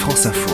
France Info.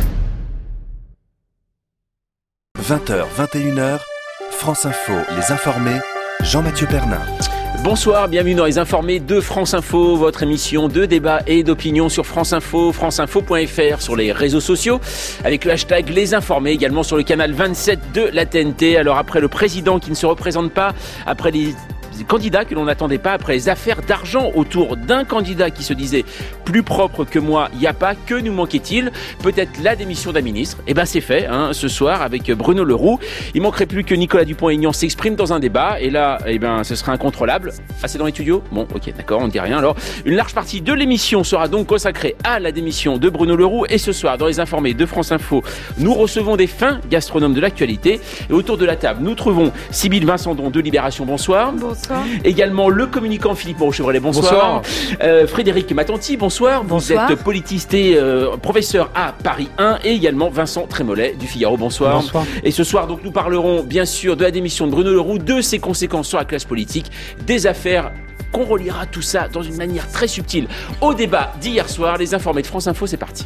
20h, 21h, France Info, les informés, Jean-Mathieu Pernin. Bonsoir, bienvenue dans les informés de France Info, votre émission de débat et d'opinion sur France Info, franceinfo.fr, sur les réseaux sociaux, avec le hashtag Les Informés, également sur le canal 27 de la TNT. Alors après le président qui ne se représente pas, après les candidats que l'on n'attendait pas, après les affaires d'argent autour d'un candidat qui se disait plus propre que moi, il n'y a pas, que nous manquait-il? Peut-être la démission d'un ministre. Eh ben c'est fait, ce soir avec Bruno Le Roux. Il manquerait plus que Nicolas Dupont-Aignan s'exprime dans un débat, et là, ce sera incontrôlable. Ah, c'est dans les studios? Bon, ok, d'accord, on ne dit rien. Alors, une large partie de l'émission sera donc consacrée à la démission de Bruno Le Roux, et ce soir, dans les informés de France Info, nous recevons des fins gastronomes de l'actualité, et autour de la table, nous trouvons Sybille Vincendon de Libération. Bonsoir. Bonsoir. Également le communicant Philippe Moreau-Chevrolet, bonsoir. Frédéric Matanti, bonsoir. Bonsoir. Vous êtes politiste et professeur à Paris 1, et également Vincent Trémollet du Figaro, bonsoir. Bonsoir. Et ce soir, donc, nous parlerons bien sûr de la démission de Bruno Le Roux, de ses conséquences sur la classe politique, des affaires qu'on reliera tout ça dans une manière très subtile au débat d'hier soir. Les informés de France Info, c'est parti.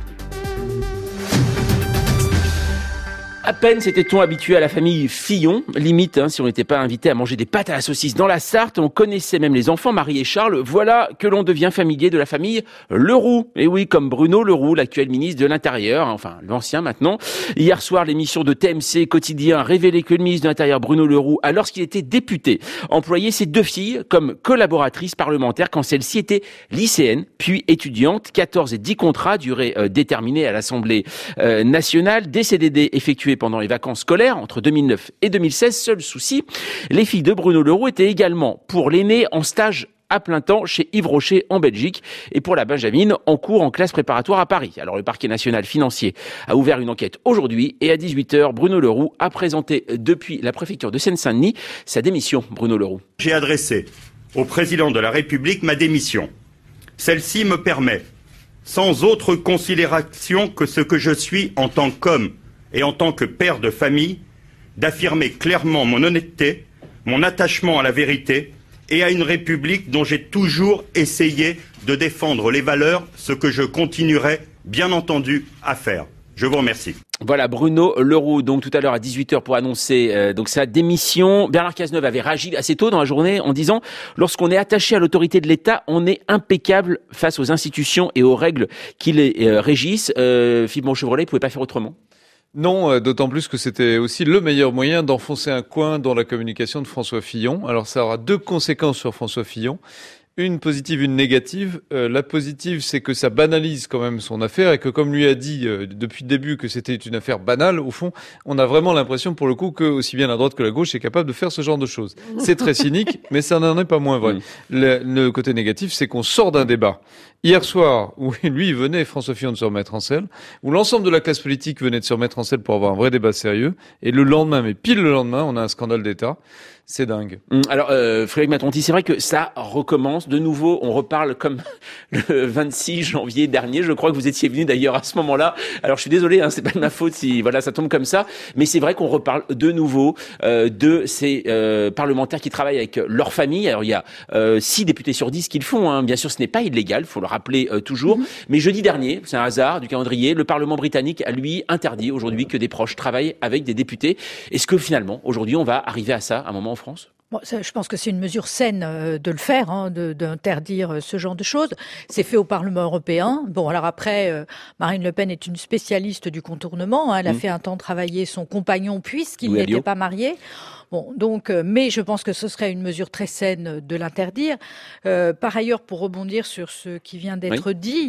À peine s'était-on habitué à la famille Fillon, limite si on n'était pas invité à manger des pâtes à la saucisse dans la Sarthe, on connaissait même les enfants, Marie et Charles, voilà que l'on devient familier de la famille Le Roux. Et oui, comme Bruno Le Roux, l'actuel ministre de l'Intérieur, enfin l'ancien maintenant. Hier soir, l'émission de TMC Quotidien révélait que le ministre de l'Intérieur, Bruno Le Roux, alors qu'il était député, employait ses deux filles comme collaboratrices parlementaires quand celles-ci étaient lycéennes, puis étudiantes. 14 et 10 contrats, durée déterminée à l'Assemblée nationale, des CDD effectués pendant les vacances scolaires entre 2009 et 2016. Seul souci, les filles de Bruno Le Roux étaient également, pour l'aîné, en stage à plein temps chez Yves Rocher en Belgique, et pour la Benjamine en cours en classe préparatoire à Paris. Alors le parquet national financier a ouvert une enquête aujourd'hui, et à 18h, Bruno Le Roux a présenté depuis la préfecture de Seine-Saint-Denis sa démission. Bruno Le Roux. J'ai adressé au président de la République ma démission. Celle-ci me permet, sans autre considération que ce que je suis en tant qu'homme et en tant que père de famille, d'affirmer clairement mon honnêteté, mon attachement à la vérité et à une République dont j'ai toujours essayé de défendre les valeurs, ce que je continuerai bien entendu à faire. Je vous remercie. Voilà, Bruno Le Roux, donc tout à l'heure à 18h pour annoncer donc sa démission. Bernard Cazeneuve avait réagi assez tôt dans la journée en disant « Lorsqu'on est attaché à l'autorité de l'État, on est impeccable face aux institutions et aux règles qui les régissent. » Philippe Moreau-Chevrolet, il ne pouvait pas faire autrement? Non, d'autant plus que c'était aussi le meilleur moyen d'enfoncer un coin dans la communication de François Fillon. Alors ça aura deux conséquences sur François Fillon. Une positive, une négative. La positive, c'est que ça banalise quand même son affaire, et que, comme lui a dit depuis le début que c'était une affaire banale, au fond, on a vraiment l'impression pour le coup que aussi bien la droite que la gauche est capable de faire ce genre de choses. C'est très cynique, mais ça n'en est pas moins vrai. Le côté négatif, c'est qu'on sort d'un débat hier soir où lui venait, François Fillon, de se remettre en selle, où l'ensemble de la classe politique venait de se remettre en selle pour avoir un vrai débat sérieux, et le lendemain, mais pile le lendemain, on a un scandale d'État. C'est dingue. Alors, Frédéric Matonti, c'est vrai que ça recommence de nouveau. On reparle comme le 26 janvier dernier. Je crois que vous étiez venu d'ailleurs à ce moment-là. Alors, je suis désolé, c'est pas de ma faute si voilà ça tombe comme ça. Mais c'est vrai qu'on reparle de nouveau de ces parlementaires qui travaillent avec leur famille. Alors, il y a 6 députés sur 10 qui le font. Bien sûr, ce n'est pas illégal, il faut le rappeler toujours. Mais jeudi dernier, c'est un hasard du calendrier, le Parlement britannique a lui interdit aujourd'hui que des proches travaillent avec des députés. Est-ce que finalement, aujourd'hui, on va arriver à ça, à un moment en France? Bon, ça, je pense que c'est une mesure saine de le faire, d'interdire ce genre de choses. C'est fait au Parlement européen. Bon, alors après, Marine Le Pen est une spécialiste du contournement. Elle a fait un temps travailler son compagnon puisqu'il n'était pas marié. Bon, donc, mais je pense que ce serait une mesure très saine de l'interdire. Par ailleurs, pour rebondir sur ce qui vient d'être dit,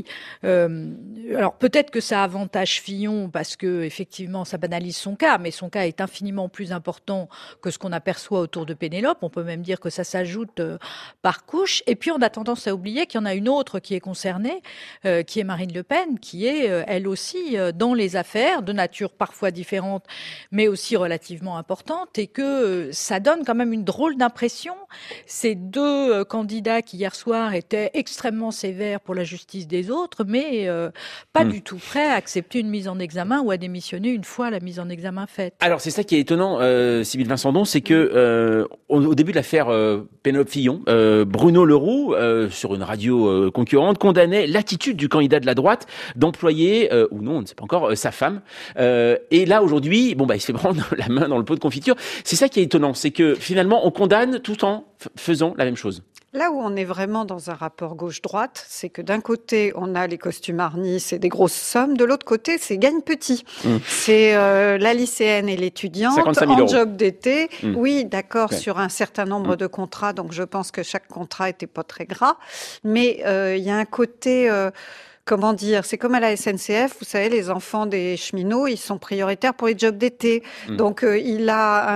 alors peut-être que ça avantage Fillon parce que effectivement, ça banalise son cas, mais son cas est infiniment plus important que ce qu'on aperçoit autour de Pénélope. On peut même dire que ça s'ajoute par couche. Et puis, on a tendance à oublier qu'il y en a une autre qui est concernée, qui est Marine Le Pen, qui est elle aussi dans les affaires de nature parfois différente, mais aussi relativement importante, et que ça donne quand même une drôle d'impression. Ces deux candidats qui hier soir étaient extrêmement sévères pour la justice des autres, mais pas du tout prêts à accepter une mise en examen ou à démissionner une fois la mise en examen faite. Alors c'est ça qui est étonnant, Sybille Vincendon, c'est que au début de l'affaire Pénélope Fillon, Bruno Le Roux, sur une radio concurrente, condamnait l'attitude du candidat de la droite d'employer, ou non, on ne sait pas encore, sa femme. Et là, aujourd'hui, il se fait prendre la main dans le pot de confiture. C'est ça qui est étonnant, c'est que finalement, on condamne tout en faisant la même chose. Là où on est vraiment dans un rapport gauche-droite, c'est que d'un côté, on a les costumes harnis, c'est des grosses sommes. De l'autre côté, c'est gagne petit. C'est la lycéenne et l'étudiante en job d'été. Oui, d'accord, sur un certain nombre de contrats. Donc, je pense que chaque contrat était pas très gras. Mais il y a un côté... comment dire, c'est comme à la SNCF, vous savez, les enfants des cheminots, ils sont prioritaires pour les jobs d'été. Donc, il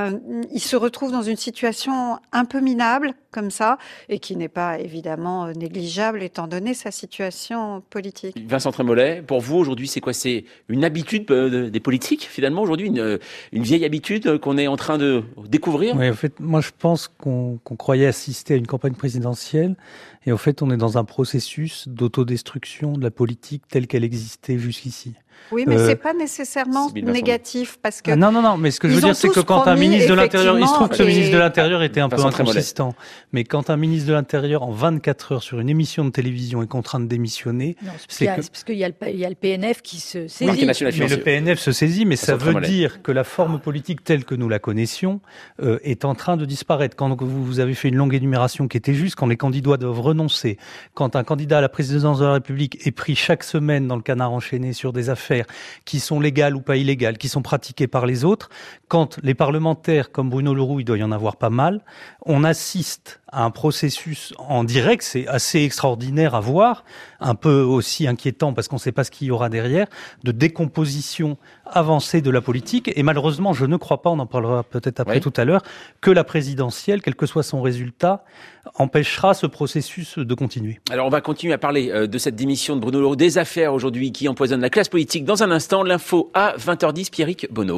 se retrouve dans une situation un peu minable, comme ça, et qui n'est pas évidemment négligeable étant donné sa situation politique. Vincent Trémollet, pour vous aujourd'hui, c'est quoi? C'est une habitude des politiques, finalement, aujourd'hui, une vieille habitude qu'on est en train de découvrir? Oui, en fait, moi je pense qu'on croyait assister à une campagne présidentielle, et en fait on est dans un processus d'autodestruction de la politique telle qu'elle existait jusqu'ici. Oui, mais c'est pas nécessairement négatif parce que non, mais ce que je veux dire, c'est que quand un ministre de l'Intérieur, il se trouve que ce ministre de l'Intérieur était un peu inconsistant, mais quand un ministre de l'Intérieur en 24 heures sur une émission de télévision est contraint de démissionner, c'est parce qu'il y a le PNF qui se saisit. Oui, mais le PNF se saisit, mais ça veut dire que la forme politique telle que nous la connaissions est en train de disparaître. Quand vous avez fait une longue énumération qui était juste, quand les candidats doivent renoncer, quand un candidat à la présidence de la République est pris chaque semaine dans le canard enchaîné sur des affaires qui sont légales ou pas illégales, qui sont pratiquées par les autres, quand les parlementaires comme Bruno Le Roux, il doit y en avoir pas mal, on assiste à un processus en direct, c'est assez extraordinaire à voir, un peu aussi inquiétant parce qu'on ne sait pas ce qu'il y aura derrière, de décomposition avancée de la politique. Et malheureusement, je ne crois pas, on en parlera peut-être après tout à l'heure, que la présidentielle, quel que soit son résultat, empêchera ce processus de continuer. Alors on va continuer à parler de cette démission de Bruno Le Roux, des affaires aujourd'hui qui empoisonnent la classe politique. Dans un instant, l'info à 20h10, Pierrick Bonneau.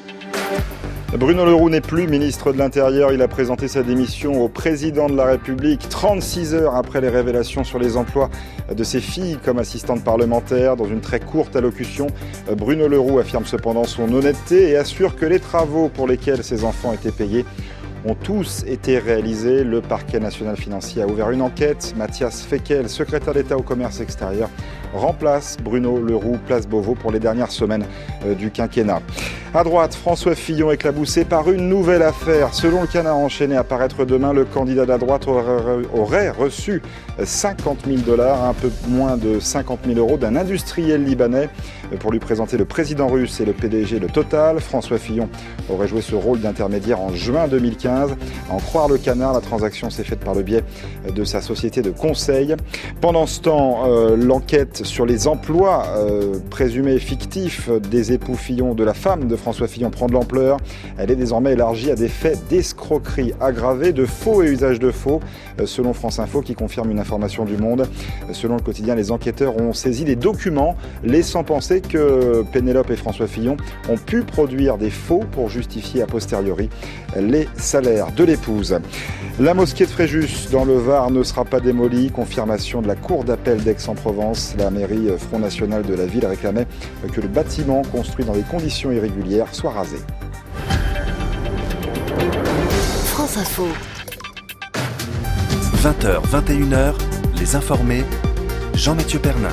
Bruno Le Roux n'est plus ministre de l'Intérieur. Il a présenté sa démission au président de la République 36 heures après les révélations sur les emplois de ses filles comme assistante parlementaire. Dans une très courte allocution, Bruno Le Roux affirme cependant son honnêteté et assure que les travaux pour lesquels ses enfants étaient payés ont tous été réalisés. Le parquet national financier a ouvert une enquête. Mathias Fekkel, secrétaire d'État au commerce extérieur, remplace Bruno Le Roux, place Beauvau, pour les dernières semaines du quinquennat. À droite, François Fillon éclaboussé par une nouvelle affaire. Selon le canard enchaîné à paraître demain, le candidat de la droite aurait reçu 50 000 $, un peu moins de 50 000 € d'un industriel libanais pour lui présenter le président russe et le PDG de Total. François Fillon aurait joué ce rôle d'intermédiaire en juin 2015. À en croire le canard, la transaction s'est faite par le biais de sa société de conseil. Pendant ce temps, l'enquête sur les emplois présumés fictifs des époux Fillon, de la femme de François Fillon, prend de l'ampleur. Elle est désormais élargie à des faits d'escroquerie aggravée, de faux et usage de faux, selon France Info qui confirme une information du Monde. Selon le quotidien, les enquêteurs ont saisi des documents laissant penser que Pénélope et François Fillon ont pu produire des faux pour justifier a posteriori les salaires de l'épouse. La mosquée de Fréjus dans le Var ne sera pas démolie. Confirmation de la cour d'appel d'Aix-en-Provence. La mairie Front National de la ville réclamait que le bâtiment construit dans des conditions irrégulières soit rasé. France Info. 20h, 21h, les informés, Jean-Mathieu Pernin.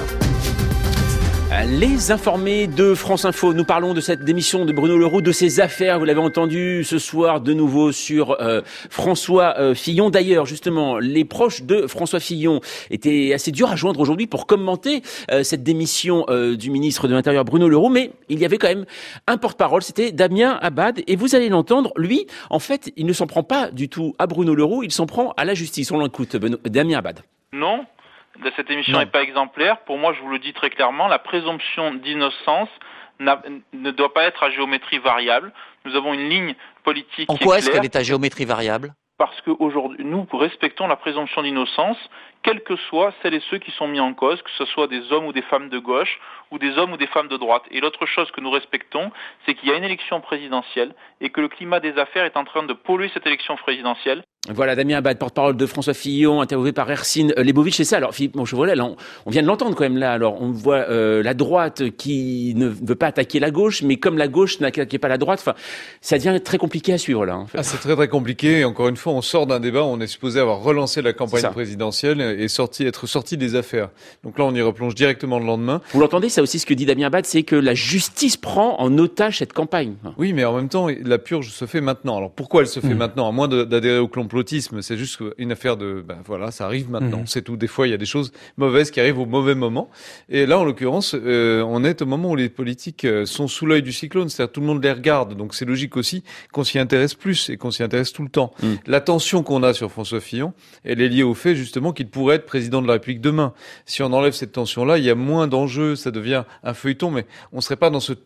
Les informés de France Info, nous parlons de cette démission de Bruno Le Roux, de ses affaires, vous l'avez entendu ce soir de nouveau sur François Fillon. D'ailleurs, justement, les proches de François Fillon étaient assez durs à joindre aujourd'hui pour commenter cette démission du ministre de l'Intérieur Bruno Le Roux, mais il y avait quand même un porte-parole, c'était Damien Abad, et vous allez l'entendre, lui, en fait, il ne s'en prend pas du tout à Bruno Le Roux, il s'en prend à la justice. On l'écoute, Damien Abad. Non. Cette émission n'est pas exemplaire. Pour moi, je vous le dis très clairement, la présomption d'innocence ne doit pas être à géométrie variable. Nous avons une ligne politique. En quoi est-ce qu'elle est à géométrie variable ? Parce qu'aujourd'hui, nous respectons la présomption d'innocence, quels que soient celles et ceux qui sont mis en cause, que ce soit des hommes ou des femmes de gauche, ou des hommes ou des femmes de droite. Et l'autre chose que nous respectons, c'est qu'il y a une élection présidentielle et que le climat des affaires est en train de polluer cette élection présidentielle. Voilà, Damien Abad, porte-parole de François Fillon, interviewé par Hercine Lebovitch. C'est ça. Alors, Philippe Bonchevrel, on vient de l'entendre quand même là. Alors, on voit la droite qui ne veut pas attaquer la gauche, mais comme la gauche n'attaquait pas la droite, enfin, ça devient très compliqué à suivre là. En fait. C'est très très compliqué. Et encore une fois, on sort d'un débat où on est supposé avoir relancé la campagne présidentielle et être sorti des affaires. Donc là, on y replonge directement le lendemain. Vous l'entendez, ça aussi, ce que dit Damien Abad, c'est que la justice prend en otage cette campagne. Oui, mais en même temps, la purge se fait maintenant. Alors pourquoi elle se fait maintenant, à moins d'adhérer au complotisme? C'est juste une affaire de, ça arrive maintenant, c'est tout. Des fois, il y a des choses mauvaises qui arrivent au mauvais moment. Et là, en l'occurrence, on est au moment où les politiques sont sous l'œil du cyclone, c'est-à-dire tout le monde les regarde. Donc c'est logique aussi qu'on s'y intéresse plus et qu'on s'y intéresse tout le temps. L'attention qu'on a sur François Fillon, elle est liée au fait justement qu'il pourrait être président de la République demain. Si on enlève cette tension-là, il y a moins d'enjeux, ça devient un feuilleton, mais on serait pas dans ce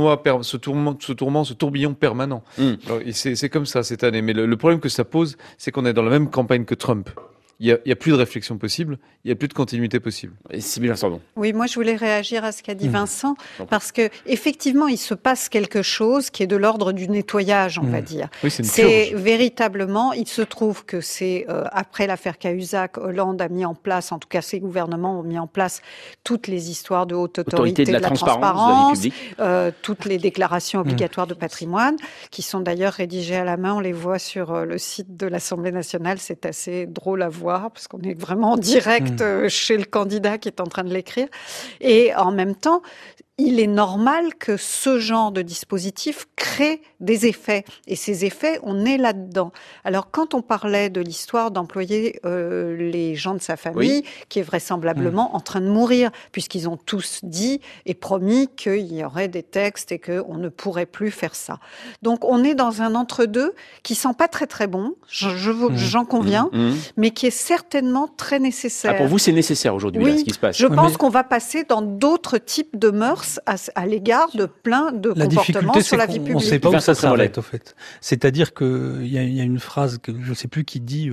tourbillon permanent. Alors, c'est comme ça cette année. Mais le problème que ça pose, c'est qu'on est dans la même campagne que Trump. Il y a plus de réflexion possible, il y a plus de continuité possible. Et Sybille Vincent. Oui, moi je voulais réagir à ce qu'a dit Vincent, parce que effectivement il se passe quelque chose qui est de l'ordre du nettoyage, on va dire. Oui, c'est véritablement, il se trouve que c'est après l'affaire Cahuzac, Hollande a mis en place, en tout cas ses gouvernements ont mis en place toutes les histoires de haute autorité de la transparence, toutes les déclarations obligatoires de patrimoine, qui sont d'ailleurs rédigées à la main, on les voit sur le site de l'Assemblée nationale, c'est assez drôle à voir, parce qu'on est vraiment en direct chez le candidat qui est en train de l'écrire. Et en même temps, il est normal que ce genre de dispositif crée des effets. Et ces effets, on est là-dedans. Alors, quand on parlait de l'histoire d'employer les gens de sa famille, qui est vraisemblablement en train de mourir, puisqu'ils ont tous dit et promis qu'il y aurait des textes et qu'on ne pourrait plus faire ça. Donc, on est dans un entre-deux qui sent pas très très bon, j'en conviens, mais qui est certainement très nécessaire. Pour vous, c'est nécessaire aujourd'hui, là, ce qui se passe. Je pense qu'on va passer dans d'autres types de mœurs à l'égard de plein de comportements sur la vie publique. On ne sait pas où ça s'arrête, au fait. C'est-à-dire qu'il y a une phrase que je ne sais plus qui dit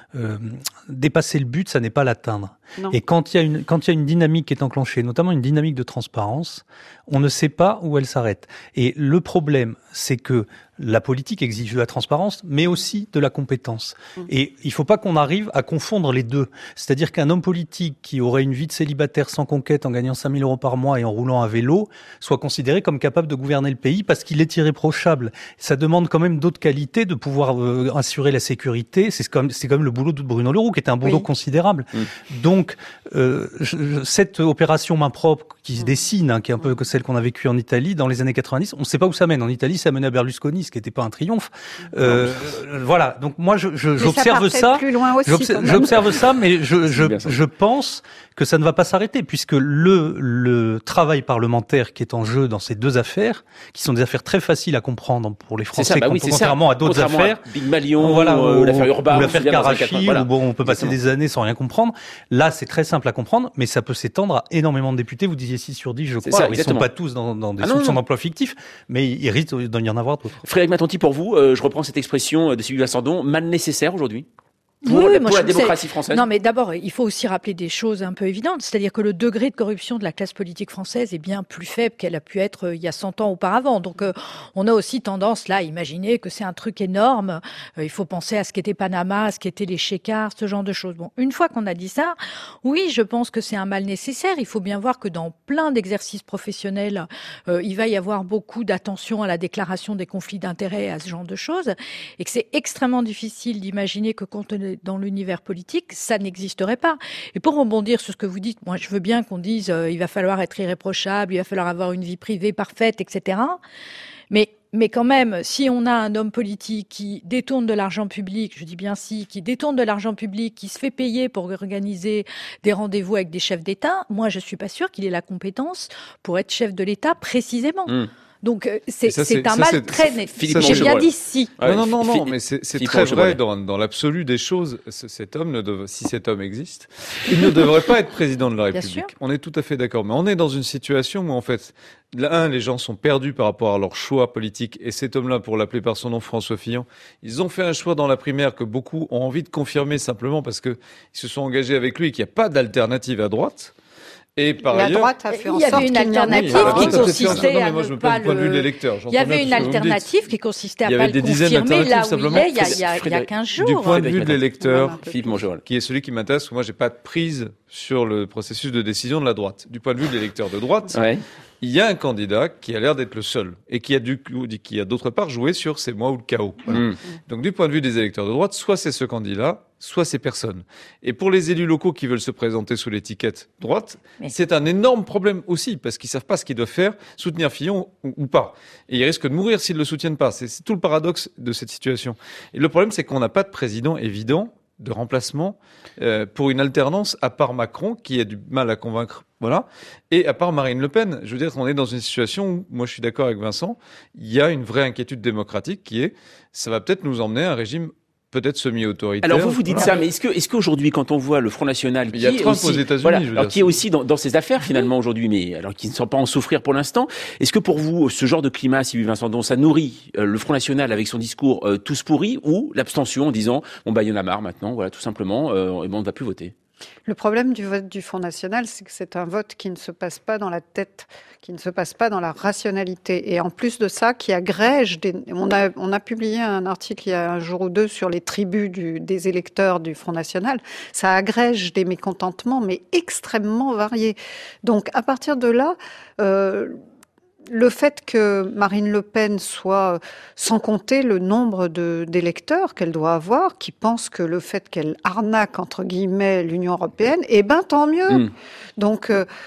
dépasser le but, ça n'est pas l'atteindre. Non. Et quand il y a une dynamique qui est enclenchée, notamment une dynamique de transparence, on ne sait pas où elle s'arrête. Et le problème, c'est que la politique exige de la transparence, mais aussi de la compétence. Et il ne faut pas qu'on arrive à confondre les deux. C'est-à-dire qu'un homme politique qui aurait une vie de célibataire sans conquête en gagnant 5 000 € par mois et en roulant à vélo soit considéré comme capable de gouverner le pays parce qu'il est irréprochable. Ça demande quand même d'autres qualités, de pouvoir assurer la sécurité. C'est quand même le boulot de Bruno Le Roux, qui était un boulot considérable. Donc, cette opération main propre qui se dessine, qui est un peu celle qu'on a vécue en Italie dans les années 90, on ne sait pas où ça mène. En Italie, ça mène à Berlusconi, ce qui n'était pas un triomphe. Voilà. Donc moi, j'observe ça. J'observe ça, mais je pense que ça ne va pas s'arrêter, puisque le travail parlementaire qui est en jeu dans ces deux affaires, qui sont des affaires très faciles à comprendre pour les Français, contrairement à d'autres affaires, Big Malion, ou l'affaire Urbain, ou l'affaire Karachi, où on peut passer des années sans rien comprendre. Là, c'est très simple à comprendre, mais ça peut s'étendre à énormément de députés. Vous disiez 6 sur 10, je crois. Ils ne sont pas tous dans des soupçons d'emploi fictifs, mais il risque d'en y en avoir d'autres. Frédéric Matonti, pour vous, je reprends cette expression de Sybille Vincent, mal nécessaire aujourd'hui pour la démocratie française. Non, mais d'abord, il faut aussi rappeler des choses un peu évidentes. C'est-à-dire que le degré de corruption de la classe politique française est bien plus faible qu'elle a pu être il y a 100 ans auparavant. Donc, on a aussi tendance, là, à imaginer que c'est un truc énorme. Il faut penser à ce qu'était Panama, à ce qu'étaient les chécards, ce genre de choses. Bon, une fois qu'on a dit ça, oui, je pense que c'est un mal nécessaire. Il faut bien voir que dans plein d'exercices professionnels, il va y avoir beaucoup d'attention à la déclaration des conflits d'intérêts, à ce genre de choses. Et que c'est extrêmement difficile d'imaginer que compte tenu dans l'univers politique, ça n'existerait pas. Et pour rebondir sur ce que vous dites, moi je veux bien qu'on dise il va falloir être irréprochable, il va falloir avoir une vie privée parfaite, etc. Mais quand même, si on a un homme politique qui détourne de l'argent public, je dis bien qui détourne de l'argent public, qui se fait payer pour organiser des rendez-vous avec des chefs d'État, moi je suis pas sûre qu'il ait la compétence pour être chef de l'État précisément. Donc c'est un mal très net. J'ai bien dit si. Non, mais c'est très vrai dans l'absolu des choses. Cet homme, si cet homme existe, il ne devrait pas être président de la République. On est tout à fait d'accord. Mais on est dans une situation où en fait, les gens sont perdus par rapport à leur choix politique. Et cet homme-là, pour l'appeler par son nom, François Fillon, ils ont fait un choix dans la primaire que beaucoup ont envie de confirmer simplement parce que ils se sont engagés avec lui et qu'il n'y a pas d'alternative à droite. Et par la ailleurs, droite a fait en il y sorte avait une alternative qui consistait à ne pas le. Il y avait une alternative qui consistait à pas le confirmer là où il est. Il y a 15 jours. Du point de vue de l'électeur, Philippe Mongeau, qui est celui qui m'intéresse, moi, j'ai pas de prise sur le processus de décision de la droite. Du point de vue de l'électeur de droite. Ouais. Il y a un candidat qui a l'air d'être le seul et qui a d'autre part joué sur c'est moi ou le chaos. Voilà. Donc du point de vue des électeurs de droite, soit c'est ce candidat, soit c'est personne. Et pour les élus locaux qui veulent se présenter sous l'étiquette droite, c'est un énorme problème aussi parce qu'ils savent pas ce qu'ils doivent faire, soutenir Fillon ou pas. Et ils risquent de mourir s'ils le soutiennent pas. C'est tout le paradoxe de cette situation. Et le problème, c'est qu'on n'a pas de président évident de remplacement pour une alternance à part Macron qui a du mal à convaincre, voilà, et à part Marine Le Pen. Je veux dire, on est dans une situation où, moi je suis d'accord avec Vincent, il y a une vraie inquiétude démocratique qui est, ça va peut-être nous emmener à un régime peut-être semi-autoritaire. Alors vous dites ça, mais est-ce qu'aujourd'hui, quand on voit le Front National, il y a Trump aux États-Unis, alors qui est aussi dans ses affaires finalement aujourd'hui, mais alors qui ne semble pas en souffrir pour l'instant, est-ce que pour vous ce genre de climat, Sylvie Vincent, dont ça nourrit le Front National avec son discours tous pourris, ou l'abstention en disant bon il y en a marre maintenant, voilà tout simplement, et on ne va plus voter? Le problème du vote du Front National, c'est que c'est un vote qui ne se passe pas dans la tête, qui ne se passe pas dans la rationalité. Et en plus de ça, qui agrège on a publié un article il y a un jour ou deux sur les tribus des électeurs du Front National. Ça agrège des mécontentements, mais extrêmement variés. Donc, à partir de là, le fait que Marine Le Pen soit, sans compter le nombre d'électeurs qu'elle doit avoir, qui pensent que le fait qu'elle arnaque, entre guillemets, l'Union européenne, tant mieux. Donc,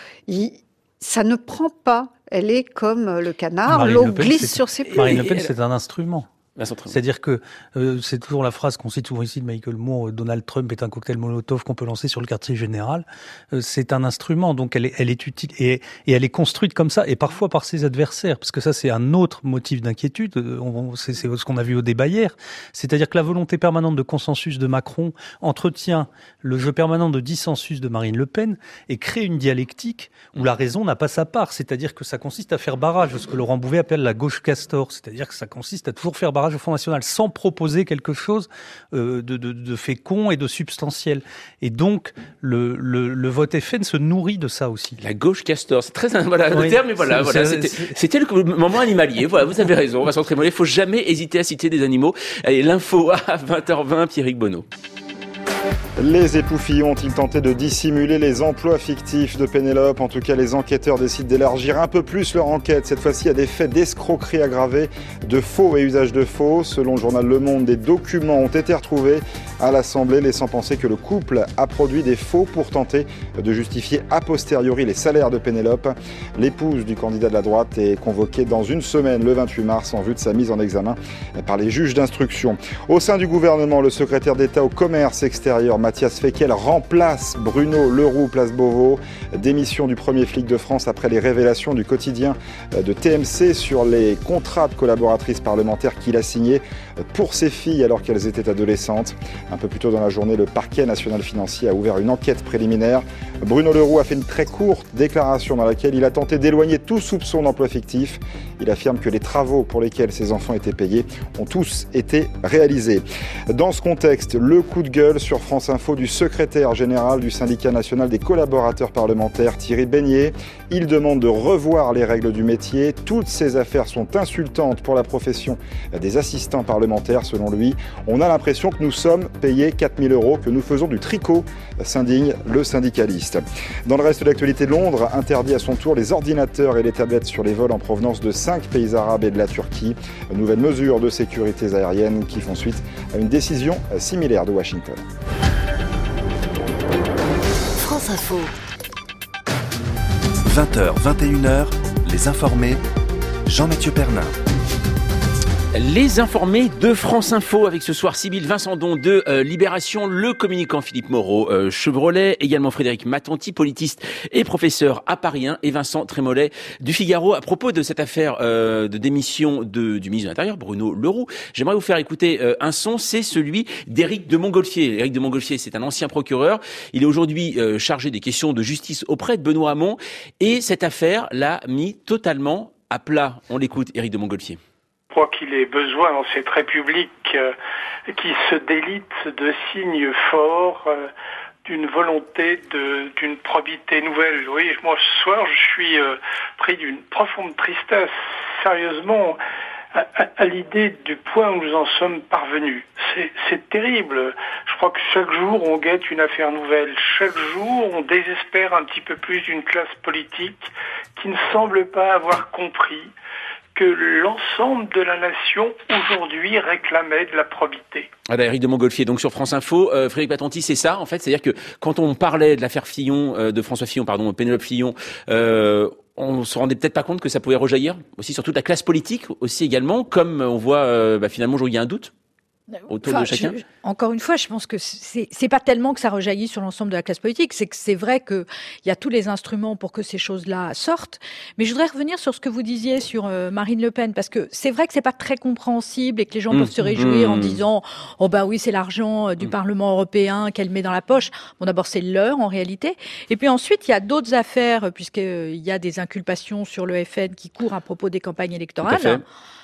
ça ne prend pas. Elle est comme le canard, l'eau glisse sur ses plumes. Marine Le Pen, c'est un instrument. C'est-à-dire que c'est toujours la phrase qu'on cite toujours ici de Michael Moore, Donald Trump est un cocktail Molotov qu'on peut lancer sur le quartier général. C'est un instrument, donc elle est utile et elle est construite comme ça, et parfois par ses adversaires, parce que ça c'est un autre motif d'inquiétude. C'est ce qu'on a vu au débat hier, c'est-à-dire que la volonté permanente de consensus de Macron entretient le jeu permanent de dissensus de Marine Le Pen et crée une dialectique où la raison n'a pas sa part. C'est-à-dire que ça consiste à faire barrage, ce que Laurent Bouvet appelle la gauche castor, c'est-à-dire que ça consiste à toujours faire barrage au Front National sans proposer quelque chose de fécond et de substantiel. Et donc, le vote FN se nourrit de ça aussi. La gauche castor, c'est très le terme, mais voilà, c'était le moment animalier. Voilà, vous avez raison, Vincent Trémollet, il faut jamais hésiter à citer des animaux. Allez, l'info à 20h20, Pierrick Bonneau. Les époux Fillon ont-ils tenté de dissimuler les emplois fictifs de Pénélope? En tout cas, les enquêteurs décident d'élargir un peu plus leur enquête. Cette fois-ci, à des faits d'escroquerie aggravée, de faux et usage de faux. Selon le journal Le Monde, des documents ont été retrouvés à l'Assemblée, laissant penser que le couple a produit des faux pour tenter de justifier a posteriori les salaires de Pénélope. L'épouse du candidat de la droite est convoquée dans une semaine, le 28 mars, en vue de sa mise en examen par les juges d'instruction. Au sein du gouvernement, le secrétaire d'État au commerce extérieur, Mathias Fekl, remplace Bruno Leroux, place Beauvau. Démission du premier flic de France après les révélations du quotidien de TMC sur les contrats de collaboratrices parlementaires qu'il a signés pour ses filles alors qu'elles étaient adolescentes. Un peu plus tôt dans la journée, le parquet national financier a ouvert une enquête préliminaire. Bruno Leroux a fait une très courte déclaration dans laquelle il a tenté d'éloigner tout soupçon d'emploi fictif. Il affirme que les travaux pour lesquels ses enfants étaient payés ont tous été réalisés. Dans ce contexte, le coup de gueule sur France Info du secrétaire général du syndicat national des collaborateurs parlementaires, Thierry Beignet. Il demande de revoir les règles du métier. Toutes ces affaires sont insultantes pour la profession des assistants parlementaires, selon lui. On a l'impression que nous sommes payés 4 000 €, que nous faisons du tricot, s'indigne le syndicaliste. Dans le reste de l'actualité, Londres interdit à son tour les ordinateurs et les tablettes sur les vols en provenance de 5 pays arabes et de la Turquie. Nouvelles mesures de sécurité aérienne qui font suite à une décision similaire de Washington. France Info. 20h, 21h, les informés, Jean-Mathieu Pernin. Les informés de France Info avec ce soir Sybille Vincendon de Libération, le communicant Philippe Moreau Chevrolet, également Frédéric Matonti, politiste et professeur à Paris 1, et Vincent Trémollet du Figaro. À propos de cette affaire de démission du ministre de l'Intérieur, Bruno Leroux, j'aimerais vous faire écouter un son, c'est celui d'Éric de Montgolfier. Éric de Montgolfier, c'est un ancien procureur. Il est aujourd'hui chargé des questions de justice auprès de Benoît Hamon, et cette affaire l'a mis totalement à plat. On l'écoute, Éric de Montgolfier. Je crois qu'il est besoin dans cette République qui se délite de signes forts d'une volonté d'une probité nouvelle. Oui, moi ce soir je suis pris d'une profonde tristesse, sérieusement, à l'idée du point où nous en sommes parvenus. C'est terrible. Je crois que chaque jour on guette une affaire nouvelle. Chaque jour on désespère un petit peu plus d'une classe politique qui ne semble pas avoir compris que l'ensemble de la nation aujourd'hui réclamait de la probité. Voilà, Éric de Montgolfier, donc sur France Info, Frédéric Patenty, c'est ça en fait, c'est-à-dire que quand on parlait de l'affaire Fillon, de François Fillon, Pénélope Fillon, on se rendait peut-être pas compte que ça pouvait rejaillir aussi sur toute la classe politique aussi également, comme on voit finalement aujourd'hui il y a un doute autour de chacun. Encore une fois, je pense que c'est pas tellement que ça rejaillit sur l'ensemble de la classe politique, c'est que c'est vrai qu'il y a tous les instruments pour que ces choses-là sortent. Mais je voudrais revenir sur ce que vous disiez sur Marine Le Pen, parce que c'est vrai que c'est pas très compréhensible et que les gens peuvent se réjouir en disant « Oh bah oui, c'est l'argent du Parlement européen qu'elle met dans la poche ». Bon, d'abord, c'est leur en réalité. Et puis ensuite, il y a d'autres affaires, puisqu'il y a des inculpations sur le FN qui courent à propos des campagnes électorales.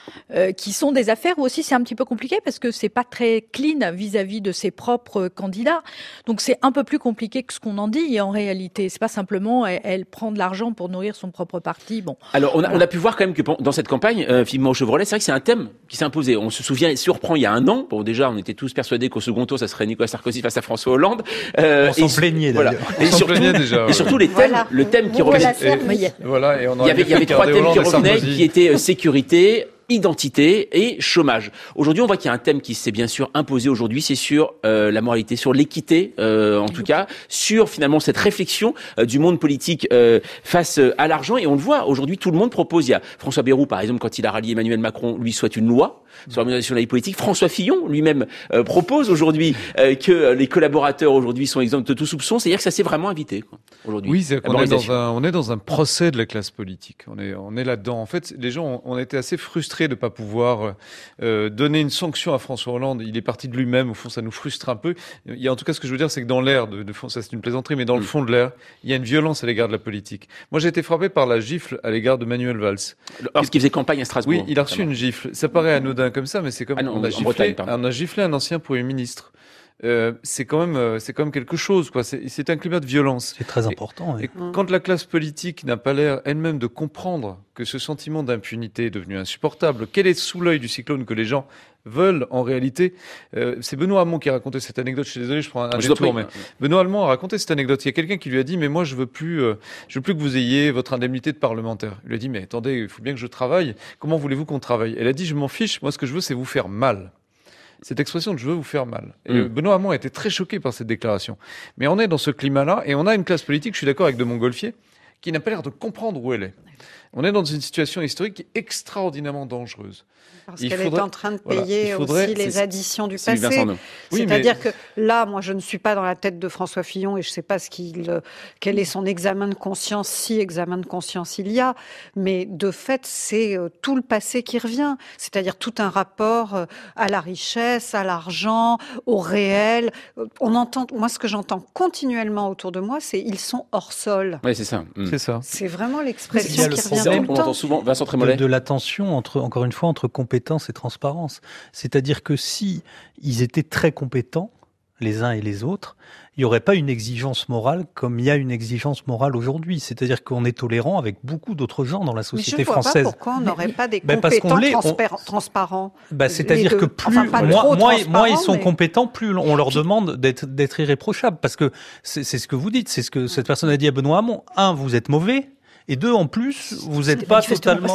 Qui sont des affaires où aussi c'est un petit peu compliqué parce que c'est pas très clean vis-à-vis de ses propres candidats. Donc c'est un peu plus compliqué que ce qu'on en dit. Et en réalité, c'est pas simplement elle prend de l'argent pour nourrir son propre parti. Bon. Alors on a pu voir quand même que dans cette campagne, Philippe Chevrolet, c'est vrai que c'est un thème qui s'est imposé. On se souvient, si on reprend il y a un an, bon déjà on était tous persuadés qu'au second tour ça serait Nicolas Sarkozy face à François Hollande. On s'en plaignait d'ailleurs. Et surtout les thèmes, le thème qui revenait. Il y avait trois thèmes qui revenaient, qui étaient sécurité, identité et chômage. Aujourd'hui, on voit qu'il y a un thème qui s'est bien sûr imposé aujourd'hui, c'est sur la moralité, sur l'équité, en tout cas, sur finalement cette réflexion du monde politique face à l'argent. Et on le voit, aujourd'hui, tout le monde propose. Il y a François Bayrou, par exemple, quand il a rallié Emmanuel Macron, lui souhaite une loi sur l'harmonisation de la vie politique. François Fillon, lui-même, propose aujourd'hui que les collaborateurs, aujourd'hui, sont exempts de tout soupçon. C'est-à-dire que ça s'est vraiment invité, quoi, aujourd'hui. Oui, c'est qu'on est dans un procès de la classe politique. On est là-dedans. En fait, les gens ont été assez frustrés de ne pas pouvoir donner une sanction à François Hollande. Il est parti de lui-même. Au fond, ça nous frustre un peu. Il y a en tout cas, ce que je veux dire, c'est que dans l'air, de fond, ça c'est une plaisanterie, mais dans le fond de l'air, il y a une violence à l'égard de la politique. Moi, j'ai été frappé par la gifle à l'égard de Manuel Valls. Lorsqu'il faisait campagne à Strasbourg. Oui, il a reçu une gifle. Ça paraît anodin comme ça, mais c'est comme on a giflé un ancien Premier ministre. C'est quand même quelque chose, quoi. C'est un climat de violence. C'est très important. Et quand la classe politique n'a pas l'air elle-même de comprendre que ce sentiment d'impunité est devenu insupportable, qu'elle est sous l'œil du cyclone que les gens veulent en réalité. C'est Benoît Hamon qui a raconté cette anecdote. Je suis désolé, je prends un détour, mais Benoît Hamon a raconté cette anecdote. Il y a quelqu'un qui lui a dit, mais moi je veux plus que vous ayez votre indemnité de parlementaire. Il lui a dit, mais attendez, il faut bien que je travaille. Comment voulez-vous qu'on travaille? Elle a dit, je m'en fiche. Moi, ce que je veux, c'est vous faire mal. Cette expression de « je veux vous faire mal ». Et Benoît Hamon a été très choqué par cette déclaration. Mais on est dans ce climat-là, et on a une classe politique, je suis d'accord avec de Montgolfier, qui n'a pas l'air de comprendre où elle est. On est dans une situation historique qui est extraordinairement dangereuse. Parce qu'elle est en train de payer aussi les additions du passé. C'est-à-dire que là, moi, je ne suis pas dans la tête de François Fillon et je ne sais pas quel est son examen de conscience, si examen de conscience il y a. Mais de fait, c'est tout le passé qui revient. C'est-à-dire tout un rapport à la richesse, à l'argent, au réel. Moi, ce que j'entends continuellement autour de moi, c'est ils sont hors sol. Oui, c'est ça. C'est ça. C'est vraiment l'expression qui revient. On entend souvent Vincent Trémollet. De la tension encore une fois, entre compétence et transparence. C'est-à-dire que si ils étaient très compétents, les uns et les autres, il n'y aurait pas une exigence morale comme il y a une exigence morale aujourd'hui. C'est-à-dire qu'on est tolérant avec beaucoup d'autres gens dans la société française. Mais je ne vois pas pourquoi on n'aurait pas des compétents transparents. C'est-à-dire que plus, moins ils sont compétents, plus on leur demande d'être irréprochables. Parce que c'est ce que vous dites, c'est ce que cette personne a dit à Benoît Hamon. 1, vous êtes mauvais. Et 2, en plus, vous n'êtes pas totalement.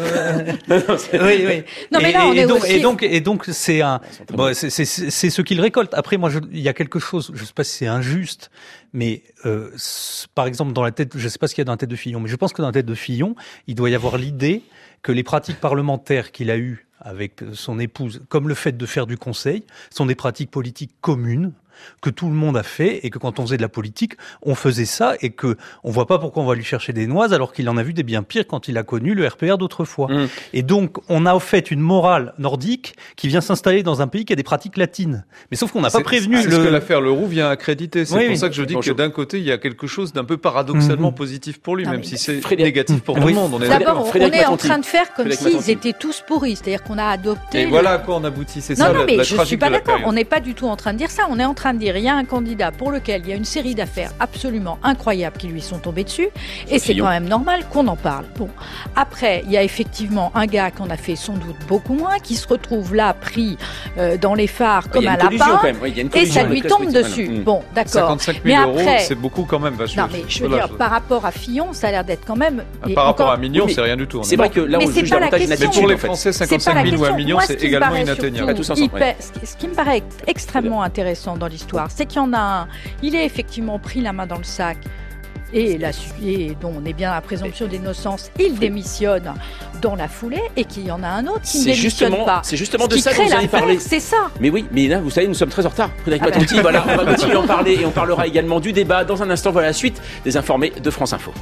Oui. Non, mais là, et donc, c'est ce qu'il récolte. Après, moi, il y a quelque chose. Je ne sais pas si c'est injuste, mais par exemple, dans la tête, je ne sais pas ce qu'il y a dans la tête de Fillon, mais je pense que dans la tête de Fillon, il doit y avoir l'idée que les pratiques parlementaires qu'il a eues avec son épouse, comme le fait de faire du conseil, sont des pratiques politiques communes que tout le monde a fait et que quand on faisait de la politique, on faisait ça et que on voit pas pourquoi on va lui chercher des noises alors qu'il en a vu des bien pires quand il a connu le RPR d'autrefois. Et donc, on a au fait une morale nordique qui vient s'installer dans un pays qui a des pratiques latines. Mais sauf qu'on n'a pas prévenu ce que l'affaire Leroux vient accréditer. C'est pour ça que je dis que d'un côté, il y a quelque chose d'un peu paradoxalement positif pour lui, même si c'est négatif pour tout le monde. D'abord, on est en train de faire comme s'ils étaient tous pourris. C'est-à-dire qu'on a adopté... Et voilà à quoi on aboutit, c'est ça la mais je tragique suis pas de la d'accord. période. On n'est pas du tout en train de dire ça. On est en train train de dire il y a un candidat pour lequel il y a une série d'affaires absolument incroyables qui lui sont tombées dessus, et c'est quand même normal qu'on en parle. Bon, après, il y a effectivement un gars qu'on a fait sans doute beaucoup moins, qui se retrouve là pris dans les phares comme un lapin, et ça lui tombe dessus. Bon, d'accord. 55 000 euros, c'est beaucoup quand même. Non, mais je veux dire, par rapport à Fillon, ça a l'air d'être quand même... Par rapport à Mignon, c'est rien du tout. C'est vrai que là, on juge davantage mais pour les Français, 55 000 ou 1 million, c'est également inatteignable. Ce qui me paraît extrêmement intéressant dans l'histoire, c'est qu'il y en a un, il est effectivement pris la main dans le sac, et dont on est bien à la présomption d'innocence, il démissionne dans la foulée, et qu'il y en a un autre qui ne démissionne pas. C'est justement de ça dont vous allez parler. C'est ça. Mais oui, mais là, vous savez, nous sommes très en retard. Frédéric Matonti, voilà, on va continuer à en parler, et on parlera également du débat. Dans un instant, voilà la suite des informés de France Info.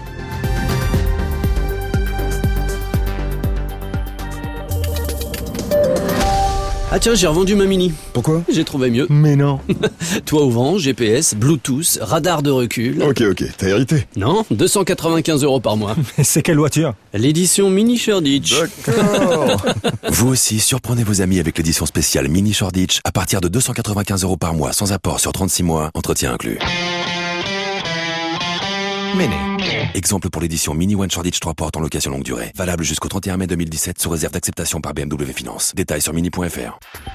Ah tiens, j'ai revendu ma Mini. Pourquoi ? J'ai trouvé mieux. Mais non. Toit ouvrant, GPS, Bluetooth, radar de recul. Ok, t'as hérité ? Non, 295 € par mois. Mais c'est quelle voiture ? L'édition Mini Shoreditch. D'accord. Vous aussi, surprenez vos amis avec l'édition spéciale Mini Shoreditch à partir de 295 € par mois, sans apport sur 36 mois, entretien inclus. Mini. Exemple pour l'édition Mini One Shoreditch 3 portes en location longue durée. Valable jusqu'au 31 mai 2017 sous réserve d'acceptation par BMW Finance. Détails sur mini.fr.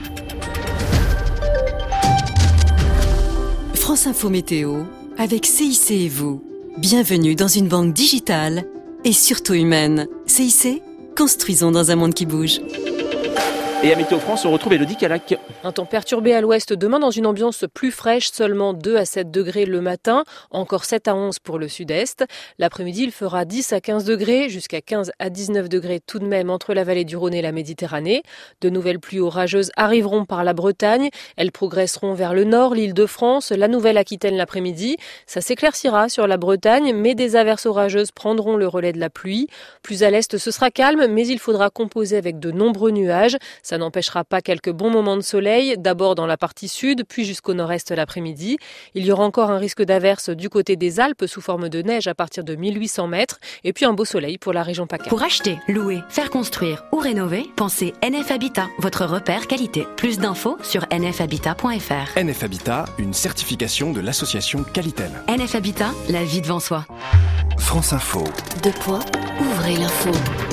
France Info Météo avec CIC et vous. Bienvenue dans une banque digitale et surtout humaine. CIC, construisons dans un monde qui bouge. Et à Météo France, on retrouve Élodie Calac. Un temps perturbé à l'ouest demain dans une ambiance plus fraîche, seulement 2 à 7 degrés le matin, encore 7 à 11 pour le sud-est. L'après-midi, il fera 10 à 15 degrés, jusqu'à 15 à 19 degrés tout de même entre la vallée du Rhône et la Méditerranée. De nouvelles pluies orageuses arriveront par la Bretagne. Elles progresseront vers le nord, l'Île-de-France, la Nouvelle-Aquitaine l'après-midi. Ça s'éclaircira sur la Bretagne, mais des averses orageuses prendront le relais de la pluie. Plus à l'est, ce sera calme, mais il faudra composer avec de nombreux nuages. Ça n'empêchera pas quelques bons moments de soleil, d'abord dans la partie sud, puis jusqu'au nord-est l'après-midi. Il y aura encore un risque d'averse du côté des Alpes sous forme de neige à partir de 1800 mètres, et puis un beau soleil pour la région PACA. Pour acheter, louer, faire construire ou rénover, pensez NF Habitat, votre repère qualité. Plus d'infos sur nfhabitat.fr. NF Habitat, une certification de l'association Qualitel. NF Habitat, la vie devant soi. France Info. Ouvrez l'info.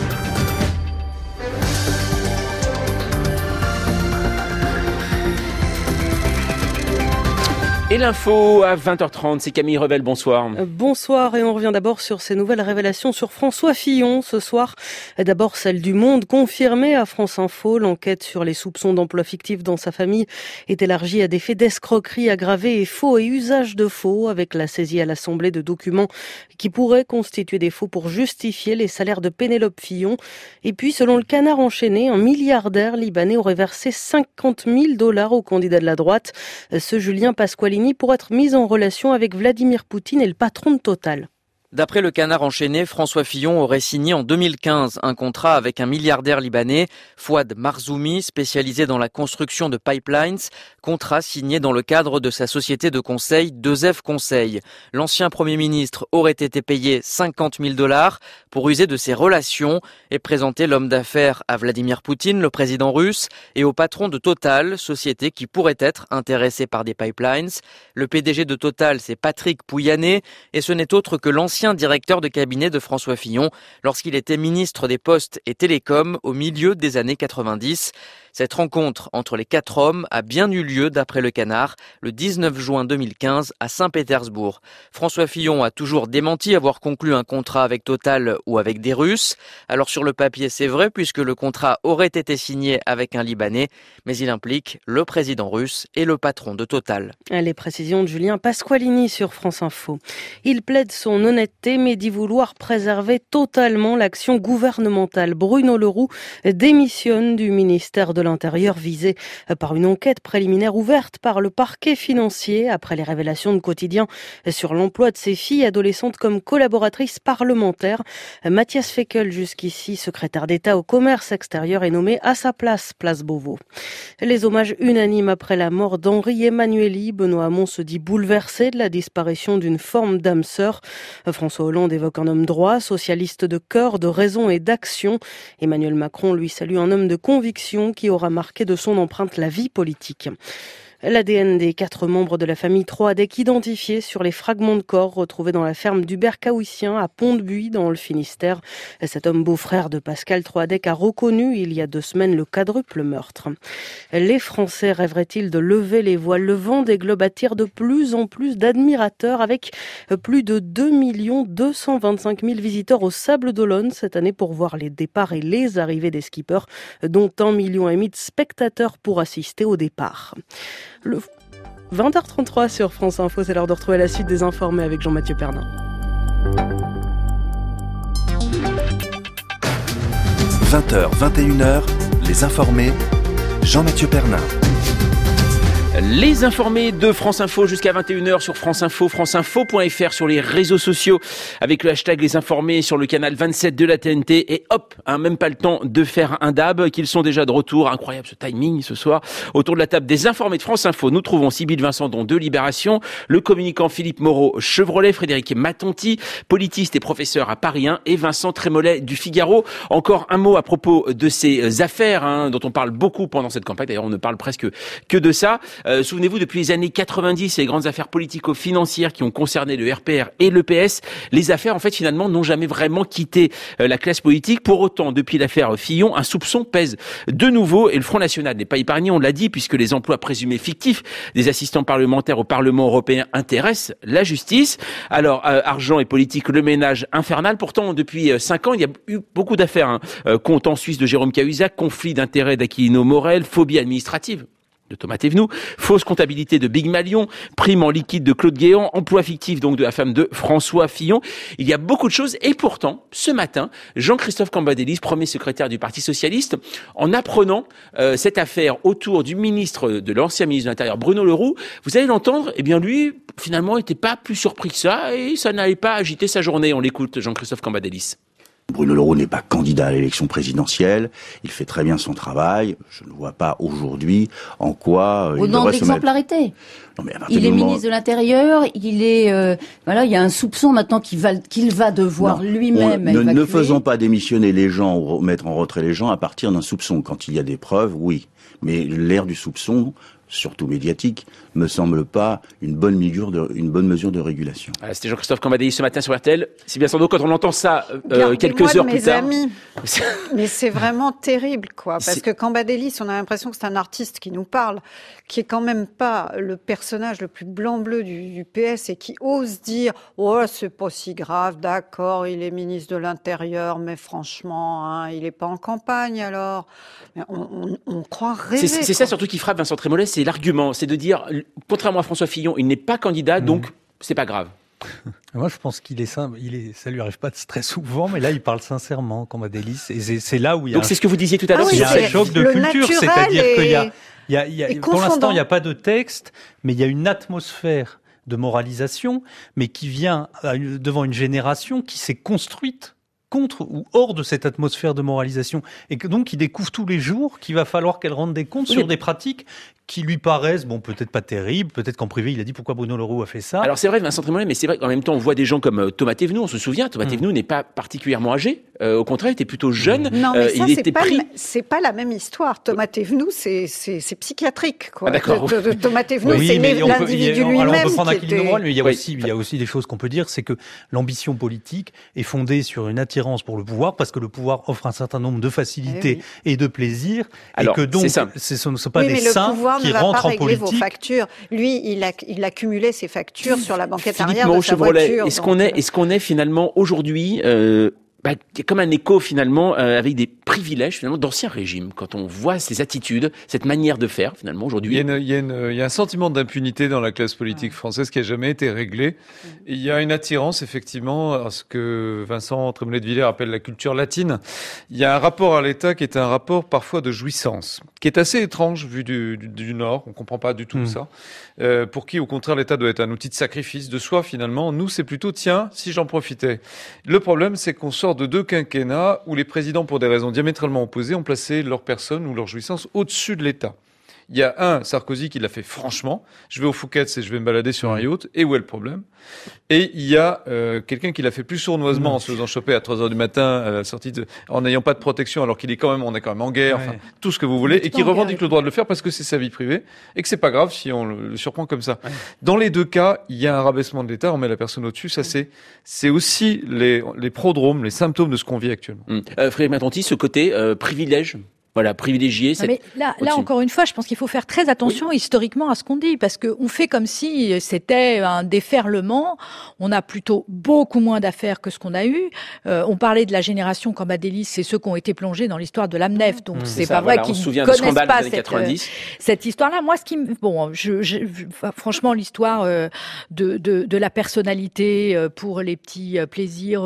Et l'info à 20h30, c'est Camille Revel, bonsoir. Bonsoir, et on revient d'abord sur ces nouvelles révélations sur François Fillon ce soir. D'abord celle du Monde, confirmée à France Info. L'enquête sur les soupçons d'emploi fictif dans sa famille est élargie à des faits d'escroquerie aggravée et faux et usage de faux, avec la saisie à l'Assemblée de documents qui pourraient constituer des faux pour justifier les salaires de Pénélope Fillon. Et puis, selon le Canard enchaîné, un milliardaire libanais aurait versé 50 000 $ au candidat de la droite, ce Julien Pasqualini, pour être mis en relation avec Vladimir Poutine et le patron de Total. D'après le Canard enchaîné, François Fillon aurait signé en 2015 un contrat avec un milliardaire libanais, Fouad Marzoumi, spécialisé dans la construction de pipelines, contrat signé dans le cadre de sa société de conseil 2F Conseil. L'ancien Premier ministre aurait été payé 50 000 $ pour user de ses relations et présenter l'homme d'affaires à Vladimir Poutine, le président russe, et au patron de Total, société qui pourrait être intéressée par des pipelines. Le PDG de Total, c'est Patrick Pouyanné, et ce n'est autre que l'ancien directeur de cabinet de François Fillon lorsqu'il était ministre des Postes et Télécoms au milieu des années 90. Cette rencontre entre les 4 hommes a bien eu lieu, d'après le Canard, le 19 juin 2015 à Saint-Pétersbourg. François Fillon a toujours démenti avoir conclu un contrat avec Total ou avec des Russes. Alors sur le papier, c'est vrai, puisque le contrat aurait été signé avec un Libanais, mais il implique le président russe et le patron de Total. Les précisions de Julien Pasqualini sur France Info. Il plaide son honnêteté, mais dit vouloir préserver totalement l'action gouvernementale. Bruno Le Roux démissionne du ministère de l'Intérieur, visé par une enquête préliminaire ouverte par le parquet financier après les révélations de Quotidien sur l'emploi de ses filles adolescentes comme collaboratrices parlementaires. Mathias Fekl, jusqu'ici secrétaire d'État au commerce extérieur, est nommé à sa place, place Beauvau. Les hommages unanimes après la mort d'Henri Emmanuelli. Benoît Hamon se dit bouleversé de la disparition d'une forme d'âme sœur. François Hollande évoque un homme droit, socialiste de cœur, de raison et d'action. Emmanuel Macron lui salue un homme de conviction qui aura marqué de son empreinte la vie politique. L'ADN des 4 membres de la famille Troadec identifiés sur les fragments de corps retrouvés dans la ferme du Bercaouissien à Pont-de-Buis dans le Finistère. Cet homme beau-frère de Pascal Troadec a reconnu il y a 2 semaines le quadruple meurtre. Les Français rêveraient-ils de lever les voiles? Le Vendée Globe attire de plus en plus d'admirateurs avec plus de 2 225 000 visiteurs au Sable d'Olonne cette année pour voir les départs et les arrivées des skippers, dont 1,5 million de spectateurs pour assister au départ. 20h33 sur France Info, c'est l'heure de retrouver la suite des informés avec Jean-Mathieu Pernin. 20h, 21h, les informés, Jean-Mathieu Pernin. Les informés de France Info jusqu'à 21h sur France Info, franceinfo.fr, sur les réseaux sociaux avec le hashtag Les Informés, sur le canal 27 de la TNT, et hop, même pas le temps de faire un dab, qu'ils sont déjà de retour. Incroyable ce timing ce soir. Autour de la table des informés de France Info, nous trouvons Sybille Vincendon de Libération, le communicant Philippe Moreau Chevrolet, Frédéric Matonti, politiste et professeur à Paris 1, et Vincent Trémollet du Figaro. Encore un mot à propos de ces affaires dont on parle beaucoup pendant cette campagne. D'ailleurs, on ne parle presque que de ça. Souvenez-vous, depuis les années 90, les grandes affaires politico-financières qui ont concerné le RPR et le PS, les affaires, en fait, finalement, n'ont jamais vraiment quitté la classe politique. Pour autant, depuis l'affaire Fillon, un soupçon pèse de nouveau, et le Front National n'est pas épargné, on l'a dit, puisque les emplois présumés fictifs des assistants parlementaires au Parlement européen intéressent la justice. Alors, argent et politique, le ménage infernal. Pourtant, depuis 5 ans, il y a eu beaucoup d'affaires. Compte en Suisse de Jérôme Cahuzac, conflit d'intérêts d'Aquilino Morel, phobie administrative de Thomas Thévenoud, fausse comptabilité de Big Malion, prime en liquide de Claude Guéant, emploi fictif donc de la femme de François Fillon. Il y a beaucoup de choses, et pourtant, ce matin, Jean-Christophe Cambadélis, premier secrétaire du Parti Socialiste, en apprenant cette affaire autour du l'ancien ministre de l'Intérieur, Bruno Le Roux, vous allez l'entendre, eh bien lui, finalement, n'était pas plus surpris que ça, et ça n'allait pas agiter sa journée. On l'écoute, Jean-Christophe Cambadélis. Bruno Le Roux n'est pas candidat à l'élection présidentielle, il fait très bien son travail, je ne vois pas aujourd'hui en quoi il devrait se mettre... Non, mais il est ministre de l'Intérieur, il est il y a un soupçon maintenant qu'il va devoir lui-même évacuer. Ne faisons pas démissionner les gens ou mettre en retrait les gens à partir d'un soupçon. Quand il y a des preuves, oui, mais l'ère du soupçon, surtout médiatique, me semble pas une bonne mesure de régulation. Voilà, c'était Jean-Christophe Cambadélis ce matin sur RTL. C'est bien sans doute quand on entend ça quelques heures plus tard. Amis. Mais c'est vraiment terrible, quoi. Parce que Cambadélis, on a l'impression que c'est un artiste qui nous parle, qui est quand même pas le personnage le plus blanc-bleu du PS et qui ose dire « Oh, c'est pas si grave, d'accord, il est ministre de l'Intérieur, mais franchement, il est pas en campagne alors. » On croit rêver. C'est ça surtout qui frappe Vincent Trémollet, c'est l'argument, c'est de dire, contrairement à François Fillon, il n'est pas candidat, donc c'est pas grave. Moi, je pense qu'il ça lui arrive pas très souvent, mais là, il parle sincèrement, Cambadélis, et c'est là où il y a. Donc c'est ce que vous disiez tout à l'heure. Il y a un choc de culture, c'est-à-dire qu'il y a pour l'instant, il n'y a pas de texte, mais il y a une atmosphère de moralisation, mais qui vient devant une génération qui s'est construite contre ou hors de cette atmosphère de moralisation, et que donc il découvre tous les jours qu'il va falloir qu'elle rende des comptes sur des pratiques qui lui paraissent, peut-être pas terribles, peut-être qu'en privé il a dit pourquoi Bruno Le Roux a fait ça. Alors c'est vrai Vincent Trémollet, mais c'est vrai qu'en même temps on voit des gens comme Thomas Thévenoud, on se souvient, Thomas Thévenoud n'est pas particulièrement âgé, au contraire il était plutôt jeune. Non mais ça c'est pas la même histoire, Thomas Thévenoud c'est psychiatrique quoi. Ah, d'accord. Thomas Thévenoud c'est l'individu lui-même. Alors on peut prendre Aquilino Morel, mais il y a aussi des choses qu'on peut dire, c'est que l'ambition politique est fondée sur une attirance pour le pouvoir, parce que le pouvoir offre un certain nombre de facilités et de plaisirs, et que donc ce ne sont pas des saints qui rentrent en politique. Vos factures. Lui, il accumulait ses factures sur la banquette arrière de sa voiture. Est-ce qu'on est finalement aujourd'hui comme un écho finalement avec des privilèges finalement d'anciens régimes, quand on voit ces attitudes, cette manière de faire finalement aujourd'hui. Il y a un sentiment d'impunité dans la classe politique française qui a jamais été réglé. Et il y a une attirance effectivement à ce que Vincent Trémollet de Villers appelle la culture latine. Il y a un rapport à l'État qui est un rapport parfois de jouissance, qui est assez étrange vu du Nord. On comprend pas du tout ça. Pour qui au contraire l'État doit être un outil de sacrifice de soi finalement. Nous c'est plutôt tiens si j'en profitais. Le problème c'est qu'on sort de 2 quinquennats où les présidents, pour des raisons diamétralement opposées, ont placé leur personne ou leur jouissance au-dessus de l'État. Il y a Sarkozy qui l'a fait franchement. Je vais au Phuket et je vais me balader sur un yacht. Et où est le problème? Et il y a quelqu'un qui l'a fait plus sournoisement en se faisant choper à 3h du matin à la sortie en n'ayant pas de protection alors on est quand même en guerre, enfin, tout ce que vous voulez, et qui revendique le droit de le faire parce que c'est sa vie privée et que c'est pas grave si on le surprend comme ça. Ouais. Dans les deux cas, il y a un rabaissement de l'État, on met la personne au-dessus. Ça, c'est aussi les prodromes, les symptômes de ce qu'on vit actuellement. Frédéric Matonti, ce côté privilège. Voilà, privilégier. Mais là, encore une fois, je pense qu'il faut faire très attention historiquement à ce qu'on dit, parce qu'on fait comme si c'était un déferlement. On a plutôt beaucoup moins d'affaires que ce qu'on a eu. On parlait de la génération Cambadélis, c'est ceux qui ont été plongés dans l'histoire de l'AMNEF, donc c'est pas vrai qu'ils ne connaissent pas cette histoire-là. Moi, franchement, l'histoire de la personnalité pour les petits plaisirs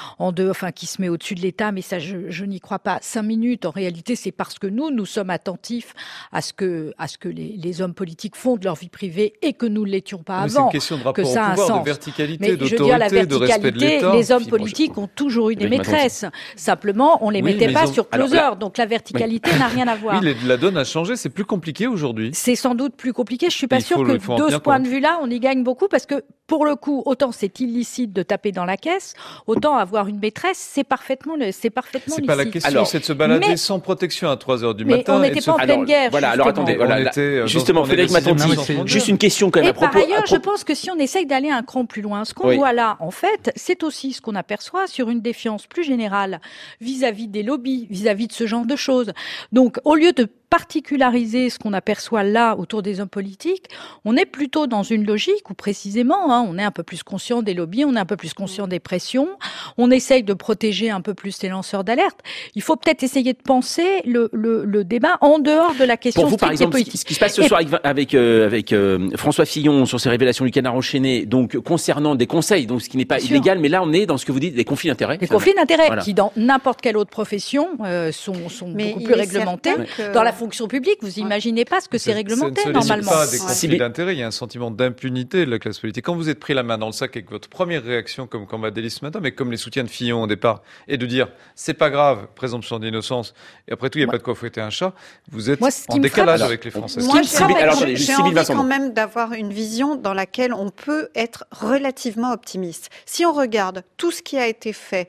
qui se met au-dessus de l'État, mais ça, je n'y crois pas 5 minutes. En réalité, c'est parce que nous sommes attentifs à ce que les hommes politiques font de leur vie privée et que nous ne l'étions pas avant. C'est une question de rapport au pouvoir, de verticalité, d'autorité, de respect de l'État. Les hommes politiques ont toujours eu des maîtresses. Simplement, on les mettait pas sur closer. Donc la verticalité n'a rien à voir. Oui, la donne a changé. C'est plus compliqué aujourd'hui. C'est sans doute plus compliqué. Je suis pas sûre que de ce point de vue-là, on y gagne beaucoup parce que pour le coup, autant c'est illicite de taper dans la caisse, autant avoir une maîtresse, c'est parfaitement licite. C'est pas la question, c'est de se balader sans protection à 3h du matin. Mais on n'était pas en pleine guerre. Voilà, alors attendez, justement, Frédéric Matonti, juste une question quand même à propos. Par ailleurs, je pense que si on essaye d'aller un cran plus loin, ce qu'on voit là, en fait, c'est aussi ce qu'on aperçoit sur une défiance plus générale vis-à-vis des lobbies, vis-à-vis de ce genre de choses. Donc, au lieu de particulariser ce qu'on aperçoit là autour des hommes politiques, on est plutôt dans une logique où précisément, on est un peu plus conscient des lobbies, on est un peu plus conscient des pressions, on essaye de protéger un peu plus les lanceurs d'alerte. Il faut peut-être essayer de penser le débat en dehors de la question politique. Pour vous, par exemple, ce qui se passe ce soir avec François Fillon sur ses révélations du Canard enchaîné, donc concernant des conseils, donc ce qui n'est pas illégal, mais là on est dans ce que vous dites, des conflits d'intérêts. Des conflits d'intérêts qui, dans n'importe quelle autre profession, sont beaucoup plus réglementés. Dans la fonction publique, vous imaginez pas ce que c'est réglementé normalement. Ça ne se limite pas à des conflits d'intérêts, il y a un sentiment d'impunité de la classe politique. Quand vous êtes pris la main dans le sac avec votre première réaction comme Cambadélis ce matin, mais comme les soutiens de Fillon au départ, et de dire c'est pas grave, présomption d'innocence, et après tout il n'y a pas de quoi fouetter un chat, vous êtes en décalage avec les Français. Moi, j'ai envie quand même d'avoir une vision dans laquelle on peut être relativement optimiste. Si on regarde tout ce qui a été fait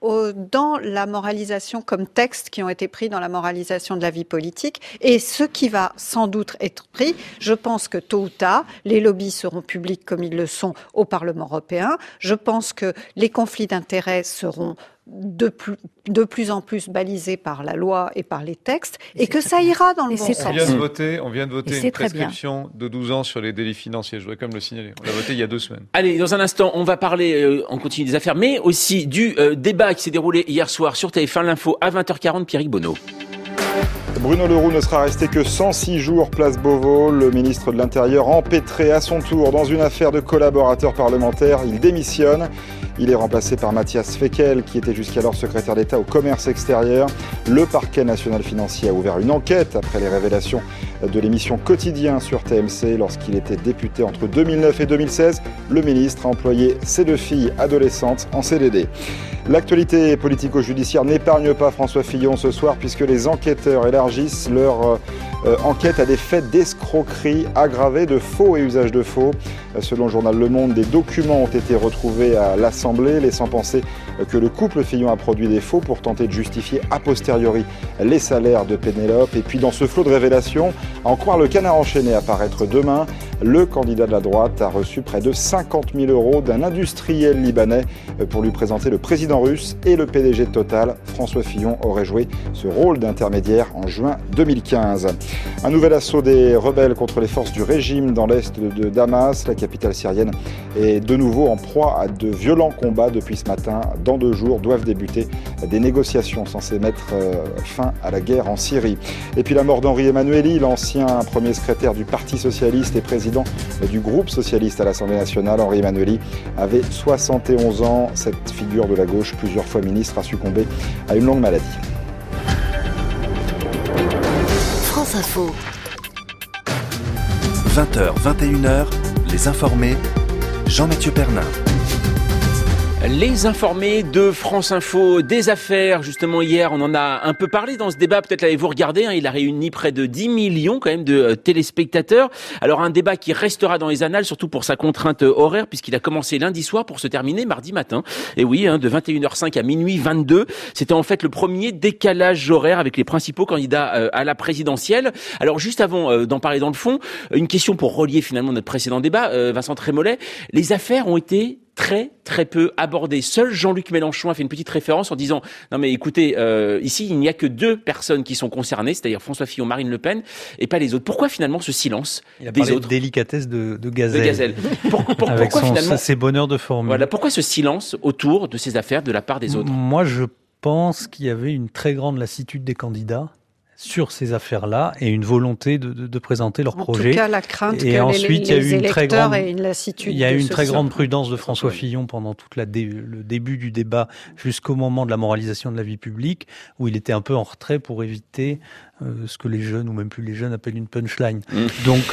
dans la moralisation comme textes qui ont été pris dans la moralisation de la vie politique et ce qui va sans doute être pris, je pense que tôt ou tard, les lobbies seront publics comme ils le sont au Parlement européen. Je pense que les conflits d'intérêts seront de plus en plus balisés par la loi et par les textes et que ça ira dans le bon sens. On vient de voter une prescription de 12 ans sur les délits financiers. Je voudrais quand même le signaler. On l'a voté il y a 2 semaines. Allez, dans un instant, on va parler, on continue des affaires, mais aussi du débat qui s'est déroulé hier soir sur TF1 L'Info à 20h40, Pierrick Bonneau. Bruno Le Roux ne sera resté que 106 jours place Beauvau. Le ministre de l'Intérieur, empêtré à son tour dans une affaire de collaborateurs parlementaires, il démissionne. Il est remplacé par Matthias Fekl, qui était jusqu'alors secrétaire d'État au commerce extérieur. Le parquet national financier a ouvert une enquête après les révélations de l'émission Quotidien sur TMC. Lorsqu'il était député entre 2009 et 2016, le ministre a employé ses 2 filles adolescentes en CDD. L'actualité politico-judiciaire n'épargne pas François Fillon ce soir puisque les enquêteurs élargissent leur enquête à des faits d'escroquerie aggravée, de faux et usage de faux. Selon le journal Le Monde, des documents ont été retrouvés à l'Assemblée, laissant penser que le couple Fillon a produit des faux pour tenter de justifier a posteriori les salaires de Pénélope. Et puis dans ce flot de révélations, à en croire le Canard enchaîné apparaître demain, le candidat de la droite a reçu près de 50 000 € d'un industriel libanais pour lui présenter le président russe et le PDG de Total. François Fillon aurait joué ce rôle d'intermédiaire en juin 2015. Un nouvel assaut des rebelles contre les forces du régime dans l'est de Damas. La capitale syrienne est de nouveau en proie à de violents combats depuis ce matin. Dans 2 jours doivent débuter des négociations censées mettre fin à la guerre en Syrie. Et puis la mort d'Henri Emmanuelli, l'ancien premier secrétaire du Parti socialiste et président du groupe socialiste à l'Assemblée nationale. Henri Emmanuelli avait 71 ans. Cette figure de la gauche, plusieurs fois ministre, a succombé à une longue maladie. France Info. 20h, 21h, les informés, Jean-Mathieu Pernin. Les informés de France Info, des affaires, justement hier on en a un peu parlé dans ce débat, peut-être l'avez-vous regardé, il a réuni près de 10 millions quand même de téléspectateurs. Alors un débat qui restera dans les annales, surtout pour sa contrainte horaire, puisqu'il a commencé lundi soir pour se terminer mardi matin. Et oui, de 21h05 à minuit 22, c'était en fait le premier décalage horaire avec les principaux candidats à la présidentielle. Alors juste avant d'en parler dans le fond, une question pour relier finalement notre précédent débat, Vincent Trémollet, les affaires ont été très peu abordé. Seul Jean-Luc Mélenchon a fait une petite référence en disant non mais écoutez, ici il n'y a que 2 personnes qui sont concernées, c'est-à-dire François Fillon, Marine Le Pen et pas les autres. Pourquoi finalement ce silence des autres? Il a parlé de délicatesse de Gazelle. Avec pourquoi finalement ses bonheurs de formule. Voilà, pourquoi ce silence autour de ces affaires de la part des autres? Moi je pense qu'il y avait une très grande lassitude des candidats sur ces affaires-là et une volonté de présenter leur projet. En tout cas, la crainte et que ensuite, les électeurs aient une lassitude. Il y a eu une très grande prudence de François Fillon pendant tout le début du débat jusqu'au moment de la moralisation de la vie publique, où il était un peu en retrait pour éviter ce que les jeunes, ou même plus les jeunes, appellent une punchline. Donc,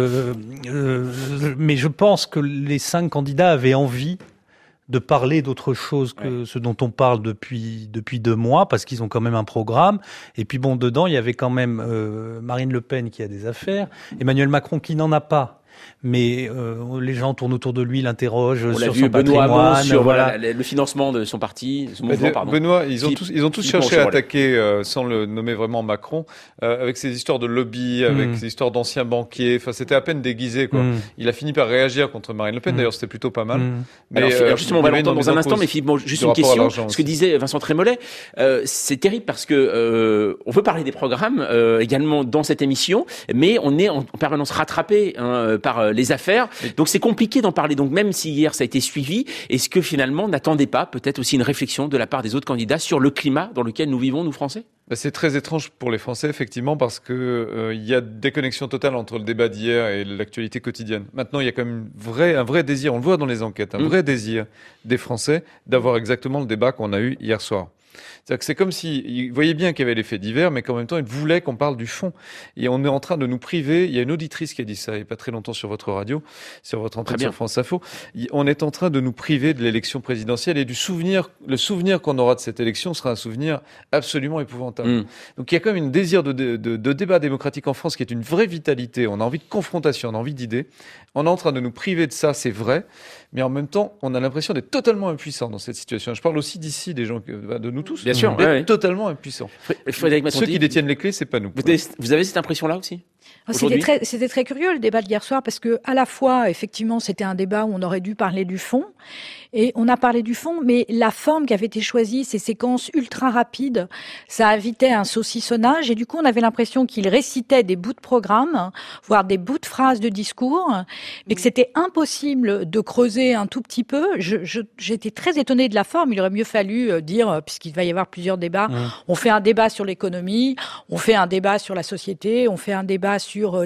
mais je pense que les 5 candidats avaient envie de parler d'autre chose que ce dont on parle depuis 2 mois, parce qu'ils ont quand même un programme. Et puis bon, dedans, il y avait quand même Marine Le Pen qui a des affaires, Emmanuel Macron qui n'en a pas. Mais les gens tournent autour de lui, l'interrogent sur son Benoît patrimoine, Hamon, sur le financement de son parti, son mouvement, pardon. Benoît, ils ont tous cherché à attaquer, sans le nommer vraiment Macron, avec ses histoires de lobby, avec ses histoires d'anciens banquiers. Enfin, c'était à peine déguisé, quoi. Il a fini par réagir contre Marine Le Pen. D'ailleurs, c'était plutôt pas mal. Mais alors justement, on va l'entendre dans un instant. Mais Philippe, juste une question. Ce que disait Vincent Trémollet, c'est terrible parce que on veut parler des programmes également dans cette émission, mais on est en permanence rattrapé par les affaires. Donc c'est compliqué d'en parler. Donc même si hier ça a été suivi, est-ce que finalement on n'attendait pas peut-être aussi une réflexion de la part des autres candidats sur le climat dans lequel nous vivons, nous Français? C'est très étrange pour les Français, effectivement, parce que il y a déconnexion totale entre le débat d'hier et l'actualité quotidienne. Maintenant, il y a quand même un vrai désir, on le voit dans les enquêtes, un vrai désir des Français d'avoir exactement le débat qu'on a eu hier soir. C'est-à-dire que c'est comme s'ils voyaient bien qu'il y avait les faits divers, mais qu'en même temps, ils voulaient qu'on parle du fond. Et on est en train de nous priver. Il y a une auditrice qui a dit ça il n'y a pas très longtemps sur votre radio, sur votre antenne sur France Info. On est en train de nous priver de l'élection présidentielle et du souvenir. Le souvenir qu'on aura de cette élection sera un souvenir absolument épouvantable. Donc il y a quand même un désir de débat démocratique en France qui est une vraie vitalité. On a envie de confrontation, on a envie d'idées. On est en train de nous priver de ça, c'est vrai. Mais en même temps, on a l'impression d'être totalement impuissant dans cette situation. Je parle aussi d'ici, des gens, de nous tous. Bien sûr, totalement impuissants. Ceux qui détiennent les clés, c'est pas nous. Vous avez cette impression-là aussi? C'était très curieux le débat d'hier soir parce que à la fois effectivement c'était un débat où on aurait dû parler du fond et on a parlé du fond, mais la forme qui avait été choisie, ces séquences ultra rapides, ça invitait un saucissonnage et du coup on avait l'impression qu'il récitait des bouts de programme, voire des bouts de phrases de discours, mais que c'était impossible de creuser un tout petit peu. J'étais très étonnée de la forme. Il aurait mieux fallu dire, puisqu'il va y avoir plusieurs débats, on fait un débat sur l'économie, on fait un débat sur la société, on fait un débat sur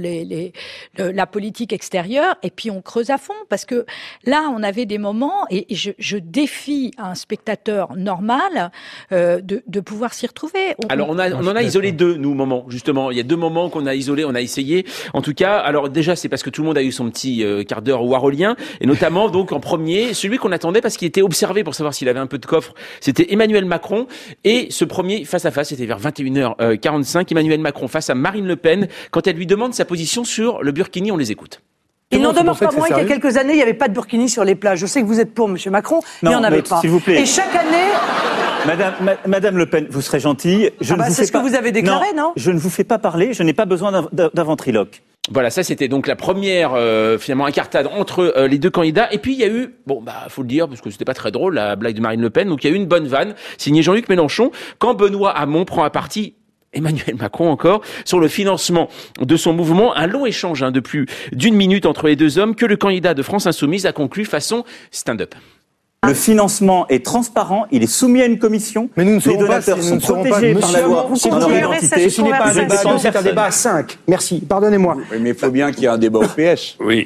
la politique extérieure, et puis on creuse à fond, parce que là, on avait des moments, et je défie un spectateur normal de pouvoir s'y retrouver. Alors, on en a isolé 2, nous, moments, justement. Il y a 2 moments qu'on a isolés, on a essayé. En tout cas, alors déjà, c'est parce que tout le monde a eu son petit quart d'heure warolien, et notamment, donc, en premier, celui qu'on attendait parce qu'il était observé pour savoir s'il avait un peu de coffre, c'était Emmanuel Macron, et ce premier face-à-face, c'était vers 21h45, Emmanuel Macron face à Marine Le Pen, quand elle lui demande sa position sur le burkini, on les écoute. Il n'en demeure pas moins qu'il y a quelques années, il n'y avait pas de burkini sur les plages. Je sais que vous êtes pour, M. Macron, mais il n'y en avait pas. S'il vous plaît. Et chaque année... Madame Le Pen, vous serez gentille. C'est ce que vous avez déclaré, non? Je ne vous fais pas parler, je n'ai pas besoin d'un ventriloque. Voilà, ça c'était donc la première finalement incartade entre les 2 candidats. Et puis il y a eu, faut le dire parce que c'était pas très drôle la blague de Marine Le Pen. Donc il y a eu une bonne vanne signée Jean-Luc Mélenchon quand Benoît Hamon prend à partie Emmanuel Macron encore sur le financement de son mouvement. Un long échange de plus d'1 minute entre les 2 hommes que le candidat de France Insoumise a conclu façon stand-up. Le financement est transparent, il est soumis à une commission. Mais nous ne les donateurs sont protégés par la loi dans leur identité. Ce n'est pas un débat à 2, c'est un débat à 5. Merci, pardonnez-moi. Oui, mais il faut bien qu'il y ait un débat au PS. Oui.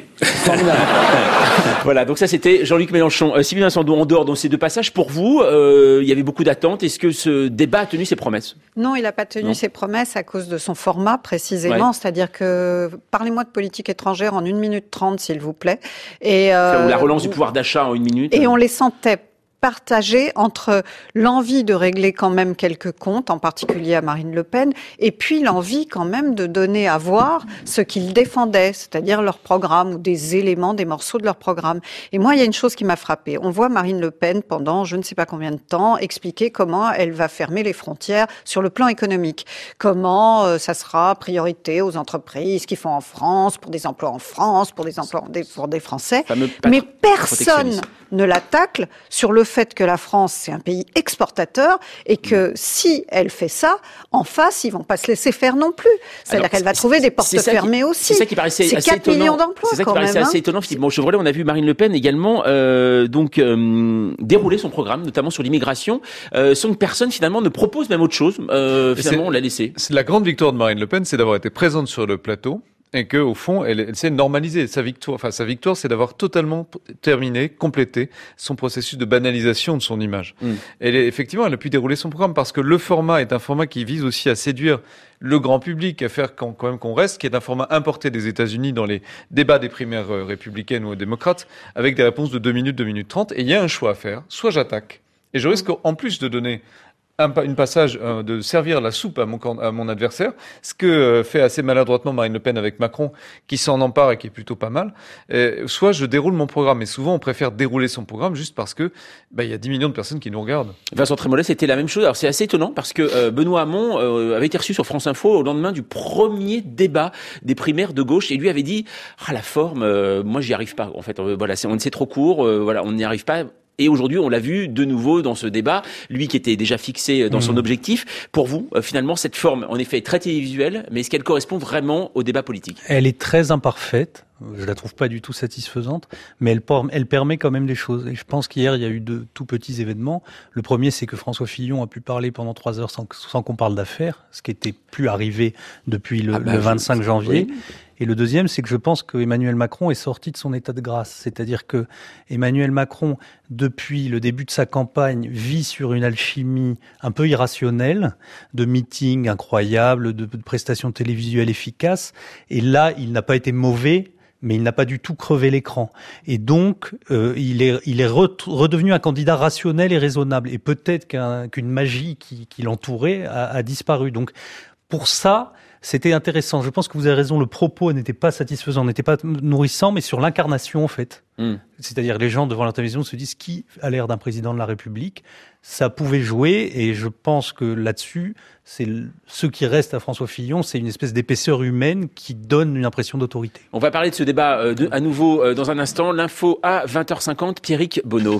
Voilà, donc ça c'était Jean-Luc Mélenchon. Sylvain Sandou, en dehors de ces 2 passages, pour vous, il y avait beaucoup d'attentes. Est-ce que ce débat a tenu ses promesses? Non, il n'a pas tenu ses promesses à cause de son format précisément. C'est-à-dire que parlez-moi de politique étrangère en 1 minute 30, s'il vous plaît. Et ou la relance du pouvoir d'achat en 1 minute. Et on les sentait partagé entre l'envie de régler quand même quelques comptes, en particulier à Marine Le Pen, et puis l'envie quand même de donner à voir ce qu'ils défendaient, c'est-à-dire leur programme ou des éléments, des morceaux de leur programme. Et moi, il y a une chose qui m'a frappée. On voit Marine Le Pen pendant je ne sais pas combien de temps expliquer comment elle va fermer les frontières sur le plan économique. Comment ça sera priorité aux entreprises qui font en France, pour des emplois en France, pour des emplois pour des Français. Mais personne ne la tacle sur le fait que la France, c'est un pays exportateur et que si elle fait ça, en face, ils vont pas se laisser faire non plus. C'est-à-dire qu'elle va trouver des portes fermées aussi. C'est ça qui paraissait assez étonnant. C'est 4 millions d'emplois, c'est ça qui paraissait assez étonnant. Bon, Chevrolet, on a vu Marine Le Pen également dérouler son programme, notamment sur l'immigration, sans que personne finalement ne propose même autre chose. Finalement, on l'a laissé. C'est la grande victoire de Marine Le Pen, c'est d'avoir été présente sur le plateau. Et que, au fond, elle s'est normalisée. Sa victoire, c'est d'avoir totalement terminé, complété son processus de banalisation de son image. Effectivement, elle a pu dérouler son programme parce que le format est un format qui vise aussi à séduire le grand public, à faire quand même qu'on reste, qui est un format importé des États-Unis dans les débats des primaires républicaines ou démocrates, avec des réponses de 2 minutes, 2 minutes 30. Et il y a un choix à faire. Soit j'attaque. Et je risque, en plus de donner une passage de servir la soupe à mon adversaire, ce que fait assez maladroitement Marine Le Pen avec Macron, qui s'en empare et qui est plutôt pas mal. Soit je déroule mon programme, et souvent on préfère dérouler son programme juste parce que il y a 10 millions de personnes qui nous regardent. Vincent Trémollet, c'était la même chose. Alors c'est assez étonnant parce que Benoît Hamon avait été reçu sur France Info au lendemain du premier débat des primaires de gauche et lui avait dit la forme, moi j'y arrive pas. En fait, c'est trop court, on n'y arrive pas. Et aujourd'hui, on l'a vu de nouveau dans ce débat, lui qui était déjà fixé dans son objectif. Pour vous, finalement, cette forme, en effet, est très télévisuelle, mais est-ce qu'elle correspond vraiment au débat politique ? Elle est très imparfaite. Je la trouve pas du tout satisfaisante, mais elle permet quand même des choses. Et je pense qu'hier, il y a eu 2 tout petits événements. Le premier, c'est que François Fillon a pu parler pendant 3 heures sans qu'on parle d'affaires, ce qui était plus arrivé depuis le 25 janvier. Oui. Et le deuxième, c'est que je pense que Emmanuel Macron est sorti de son état de grâce. C'est-à-dire que Emmanuel Macron, depuis le début de sa campagne, vit sur une alchimie un peu irrationnelle, de meetings incroyables, de prestations télévisuelles efficaces. Et là, il n'a pas été mauvais, mais il n'a pas du tout crevé l'écran. Et donc, il est redevenu un candidat rationnel et raisonnable. Et peut-être qu'une magie qui l'entourait a disparu. Donc, pour ça, c'était intéressant. Je pense que vous avez raison, le propos n'était pas satisfaisant, n'était pas nourrissant, mais sur l'incarnation, en fait. C'est-à-dire, les gens devant la télévision se disent qui a l'air d'un président de la République. Ça pouvait jouer, et je pense que là-dessus, c'est ce qui reste à François Fillon, c'est une espèce d'épaisseur humaine qui donne une impression d'autorité. On va parler de ce débat à nouveau dans un instant. L'info à 20h50, Pierrick Bonneau.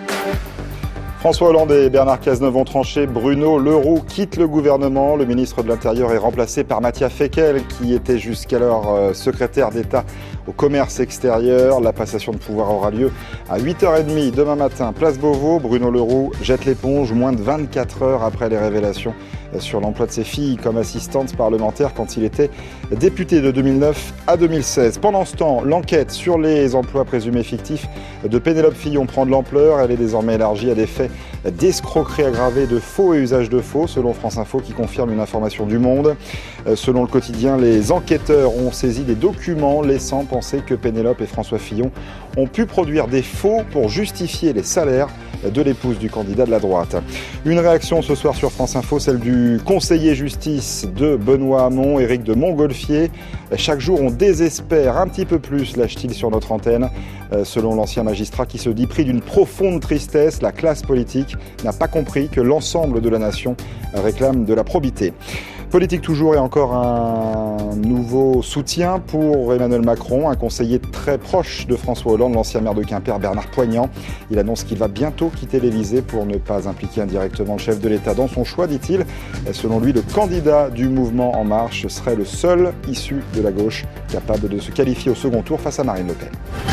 François Hollande et Bernard Cazeneuve ont tranché. Bruno Le Roux quitte le gouvernement. Le ministre de l'Intérieur est remplacé par Mathia Fekl, qui était jusqu'alors secrétaire d'État au commerce extérieur. La passation de pouvoir aura lieu à 8h30 demain matin, place Beauvau. Bruno Le Roux jette l'éponge moins de 24 heures après les révélations sur l'emploi de ses filles comme assistante parlementaire quand il était député de 2009 à 2016. Pendant ce temps, l'enquête sur les emplois présumés fictifs de Pénélope Fillon prend de l'ampleur. Elle est désormais élargie à des faits d'escroquerie aggravée, de faux et usage de faux, selon France Info qui confirme une information du Monde. Selon le quotidien, les enquêteurs ont saisi des documents laissant penser que Pénélope et François Fillon ont pu produire des faux pour justifier les salaires de l'épouse du candidat de la droite. Une réaction ce soir sur France Info, celle du conseiller justice de Benoît Hamon, Éric de Montgolfier. Chaque jour, on désespère un petit peu plus, lâche-t-il sur notre antenne. Selon l'ancien magistrat qui se dit pris d'une profonde tristesse, la classe politique n'a pas compris que l'ensemble de la nation réclame de la probité. Politique toujours et encore un nouveau soutien pour Emmanuel Macron, un conseiller très proche de François Hollande, l'ancien maire de Quimper, Bernard Poignant. Il annonce qu'il va bientôt quitter l'Élysée pour ne pas impliquer indirectement le chef de l'État dans son choix, dit-il. Selon lui, le candidat du mouvement En Marche serait le seul issu de la gauche capable de se qualifier au second tour face à Marine Le Pen.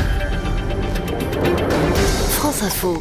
France Info.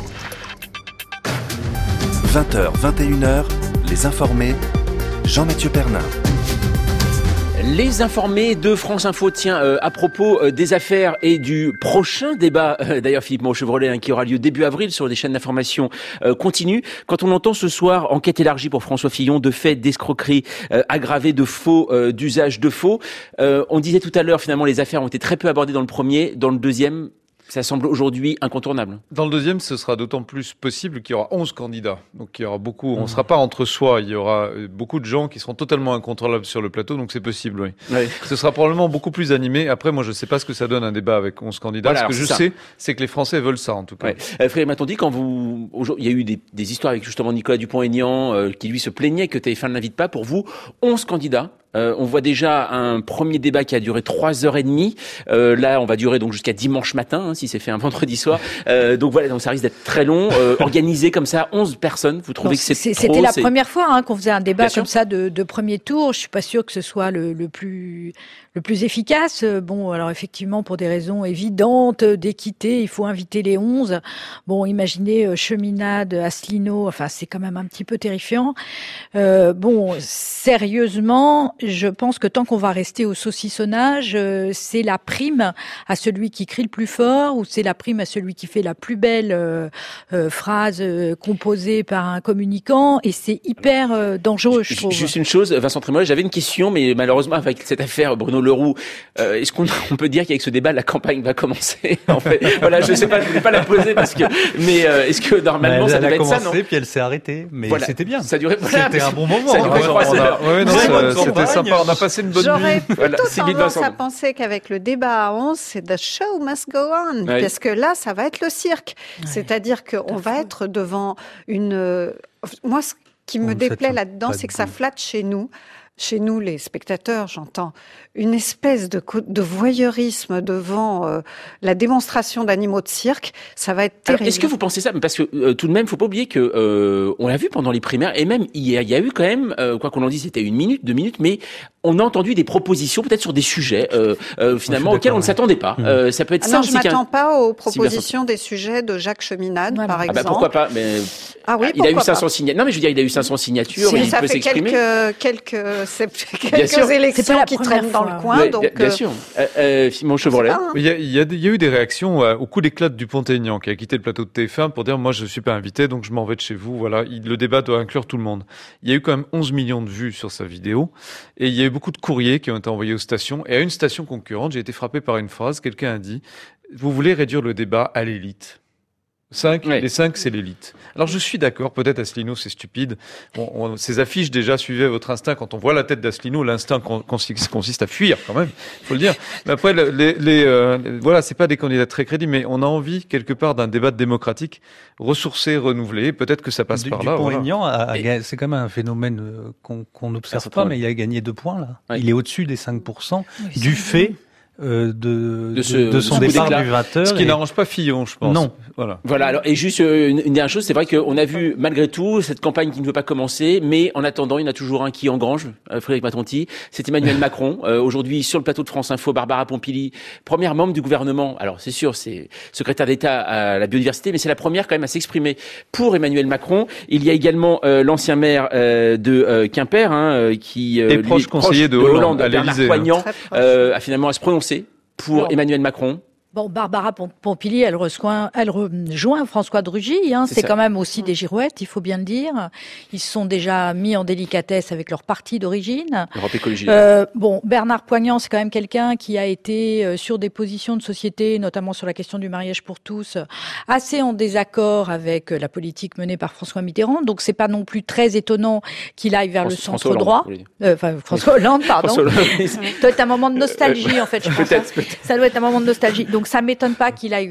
20h, 21h, les informés. Jean-Mathieu Pernin. Les informés de France Info, à propos des affaires et du prochain débat, d'ailleurs Philippe Chevrolet, qui aura lieu début avril sur des chaînes d'information continue. Quand on entend ce soir enquête élargie pour François Fillon de faits d'escroquerie aggravés, de faux, d'usage de faux, on disait tout à l'heure finalement les affaires ont été très peu abordées dans le premier, dans le deuxième. Ça semble aujourd'hui incontournable. Dans le deuxième, ce sera d'autant plus possible qu'il y aura 11 candidats. Donc il y aura beaucoup, on ne sera pas entre soi, il y aura beaucoup de gens qui seront totalement incontrôlables sur le plateau, donc c'est possible, oui. Ce sera probablement beaucoup plus animé. Après, moi, je ne sais pas ce que ça donne un débat avec 11 candidats. Voilà, ce que je sais, c'est que les Français veulent ça, en tout cas. Frédéric Matondi, il y a eu des histoires avec justement Nicolas Dupont-Aignan, qui lui se plaignait que TF1 ne l'invite pas. Pour vous, 11 candidats. On voit déjà un premier débat qui a duré 3h30. Là, on va durer donc jusqu'à dimanche matin, si c'est fait un vendredi soir. Donc voilà, donc ça risque d'être très long. Organisé comme ça, 11 personnes. Vous trouvez que c'est trop? C'était la première fois qu'on faisait un débat comme ça de premier tour. Je suis pas sûre que ce soit le plus efficace. Bon, alors effectivement, pour des raisons évidentes d'équité, il faut inviter les 11. Bon, imaginez Cheminade, Asselineau. Enfin, c'est quand même un petit peu terrifiant. Bon, sérieusement, je pense que tant qu'on va rester au saucissonnage, c'est la prime à celui qui crie le plus fort, ou c'est la prime à celui qui fait la plus belle phrase composée par un communicant, et c'est hyper dangereux, je trouve. Juste une chose, Vincent Trémollet, j'avais une question, mais malheureusement, avec cette affaire Bruno Le Roux, est-ce qu'on peut dire qu'avec ce débat, la campagne va commencer? En fait, voilà, je sais pas, je voulais pas la poser mais est-ce que normalement ça devait être ça, non? Elle a commencé, puis elle s'est arrêtée, mais c'était bien. Ça durait, c'était un bon moment. Ça durait 3 heures. C'était sympa, on a passé une bonne nuit. J'aurais plutôt tendance à penser qu'avec le débat à 11, c'est the show must go on. Parce que là, ça va être le cirque. C'est-à-dire qu'on va être devant une... Moi, ce qui me déplaît là-dedans, c'est que ça flatte chez nous, les spectateurs, j'entends, une espèce de voyeurisme devant la démonstration d'animaux de cirque. Ça va être terrible. Alors, est-ce que vous pensez ça? Parce que tout de même, faut pas oublier que on l'a vu pendant les primaires, et même il y a eu quand même, quoi qu'on en dise, c'était 1 minute, 2 minutes, mais on a entendu des propositions, peut-être sur des sujets finalement auxquels on ne s'attendait pas. Ça peut être ça. Non, je m'attends pas aux propositions des sujets de Jacques Cheminade, par exemple. Pourquoi pas? Mais il a eu 500 signatures. Non, mais je veux dire, il a eu 500 signatures. Il peut s'exprimer. Quelques élections qui traînent dans le coin. Donc, bien sûr. Mon Chevrolet. Il y a eu des réactions au coup d'éclat de Dupont-Aignan, qui a quitté le plateau de TF1 pour dire, moi, je suis pas invité, donc je m'en vais de chez vous. Voilà. Le débat doit inclure tout le monde. Il y a eu quand même 11 millions de vues sur sa vidéo. Et il y a eu beaucoup de courriers qui ont été envoyés aux stations. Et à une station concurrente, j'ai été frappé par une phrase. Quelqu'un a dit, vous voulez réduire le débat à l'élite. Les 5, c'est l'élite. Alors je suis d'accord, peut-être Asselineau c'est stupide. Ces affiches déjà suivaient votre instinct. Quand on voit la tête d'Asselineau, l'instinct consiste à fuir quand même, faut le dire. Mais après, voilà, c'est pas des candidats très crédibles, mais on a envie quelque part d'un débat démocratique, ressourcé, renouvelé. Peut-être que ça passe par là. Dupont-Aignan, c'est quand même un phénomène qu'on n'observe pas, mais il a gagné 2 points là. Ouais. Il est au-dessus des 5% du fait de son départ du 20h. Ce qui n'arrange pas Fillon, je pense. Non. Voilà. Alors, et juste une dernière chose, c'est vrai qu'on a vu malgré tout cette campagne qui ne veut pas commencer, mais en attendant, il y en a toujours un qui engrange, Frédéric Matondi, c'est Emmanuel Macron. Aujourd'hui, sur le plateau de France Info, Barbara Pompili, première membre du gouvernement. Alors, c'est sûr, c'est secrétaire d'État à la biodiversité, mais c'est la première quand même à s'exprimer pour Emmanuel Macron. Il y a également l'ancien maire de Quimper, qui est proche conseiller de Hollande, Bernard Poignant, a finalement à se prononcer pour Emmanuel Macron. Bon, Barbara Pompili, elle rejoint François de Rugy. C'est quand même aussi des girouettes, il faut bien le dire. Ils se sont déjà mis en délicatesse avec leur parti d'origine. Europe Écologie. Bernard Poignant, c'est quand même quelqu'un qui a été sur des positions de société, notamment sur la question du mariage pour tous, assez en désaccord avec la politique menée par François Mitterrand. Donc c'est pas non plus très étonnant qu'il aille vers le centre droit. François Hollande, pardon. Ça doit être un moment de nostalgie, en fait. Je pense. Peut-être. Ça doit être un moment de nostalgie. Donc ça m'étonne pas qu'il aille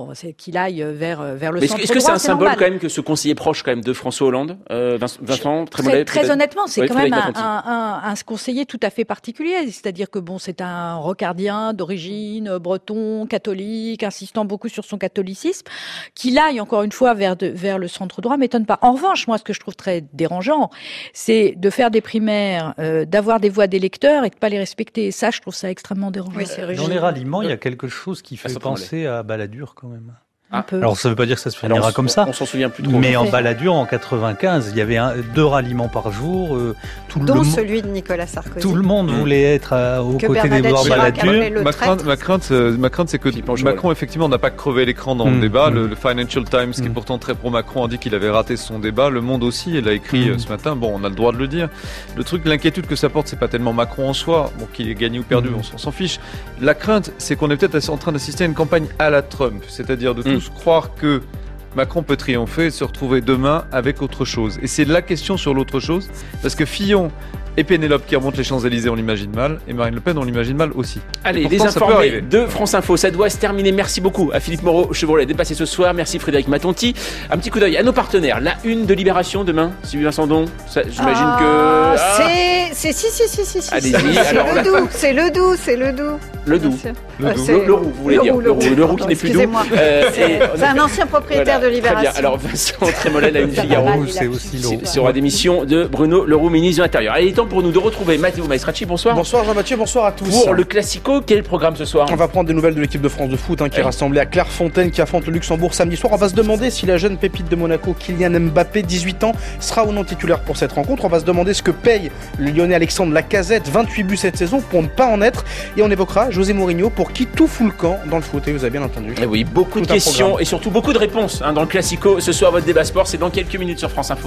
vers le centre droit. Est-ce que c'est un symbole quand même que ce conseiller proche quand même de François Hollande, Vincent Trémollet, très honnêtement, c'est quand même un conseiller tout à fait particulier. C'est-à-dire que c'est un rocardien d'origine, breton, catholique, insistant beaucoup sur son catholicisme, qu'il aille encore une fois vers le centre droit m'étonne pas. En revanche, moi, ce que je trouve très dérangeant, c'est de faire des primaires, d'avoir des voix d'électeurs et de pas les respecter. Et ça, je trouve ça extrêmement dérangeant. Dans les ralliements, il y a quelque chose qui fait penser à Balladur quand même. Alors ça ne veut pas dire que ça se finira comme ça. On s'en souvient plus trop. Mais en baladure, en 95, il y avait 2 ralliements par jour. Dont celui de Nicolas Sarkozy. Tout le monde voulait être aux côtés d'Édouard Balladur. Ma crainte, c'est que Macron, effectivement, n'a pas crevé l'écran dans le débat. Le Financial Times, qui est pourtant très pro-Macron, a dit qu'il avait raté son débat. Le Monde aussi, elle a écrit ce matin. Bon, on a le droit de le dire. Le truc, l'inquiétude que ça porte, c'est pas tellement Macron en soi, bon, qu'il ait gagné ou perdu, on s'en fiche. La crainte, c'est qu'on est peut-être en train d'assister à une campagne à la Trump, c'est-à-dire de tous croire que Macron peut triompher et se retrouver demain avec autre chose. Et c'est la question sur l'autre chose, parce que Fillon et Pénélope qui remontent les Champs-Élysées, on l'imagine mal, et Marine Le Pen, on l'imagine mal aussi. Allez, les informés de France Info, ça doit se terminer. Merci beaucoup à Philippe Moreau-Chevrolet d'être passé ce soir. Merci Frédéric Matonti. Un petit coup d'œil à nos partenaires. La une de Libération demain, Sylvie Vincendon. J'imagine que... Si. Allez-y. C'est le doux. Le roux, vous voulez dire. Le roux qui n'est plus doux. C'est un ancien propriétaire de Libération. Très bien. Alors Vincent Trémollet, la une Figaro. C'est aussi le roux. Sur la démission de Bruno Le Roux, ministre de l'Intérieur. Allez, il est temps pour nous de retrouver Matteo Maestracci. Bonsoir. Bonsoir Jean-Mathieu, bonsoir à tous. Pour le Classico, quel est le programme ce soir? On va prendre des nouvelles de l'équipe de France de foot qui est rassemblée à Clairefontaine, qui affronte le Luxembourg samedi soir. On va se demander si la jeune pépite de Monaco, Kylian Mbappé, 18 ans, sera ou non titulaire pour cette rencontre. On va se demander ce que paye le Lyonnais Alexandre Lacazette, 28 buts cette saison, pour ne pas en être. Et on évoquera José Mourinho, pour qui tout fout le camp dans le foot. Et vous avez bien entendu. Et oui, beaucoup de questions et surtout beaucoup de réponses dans le Classico. Ce soir, votre débat sport, c'est dans quelques minutes sur France Info.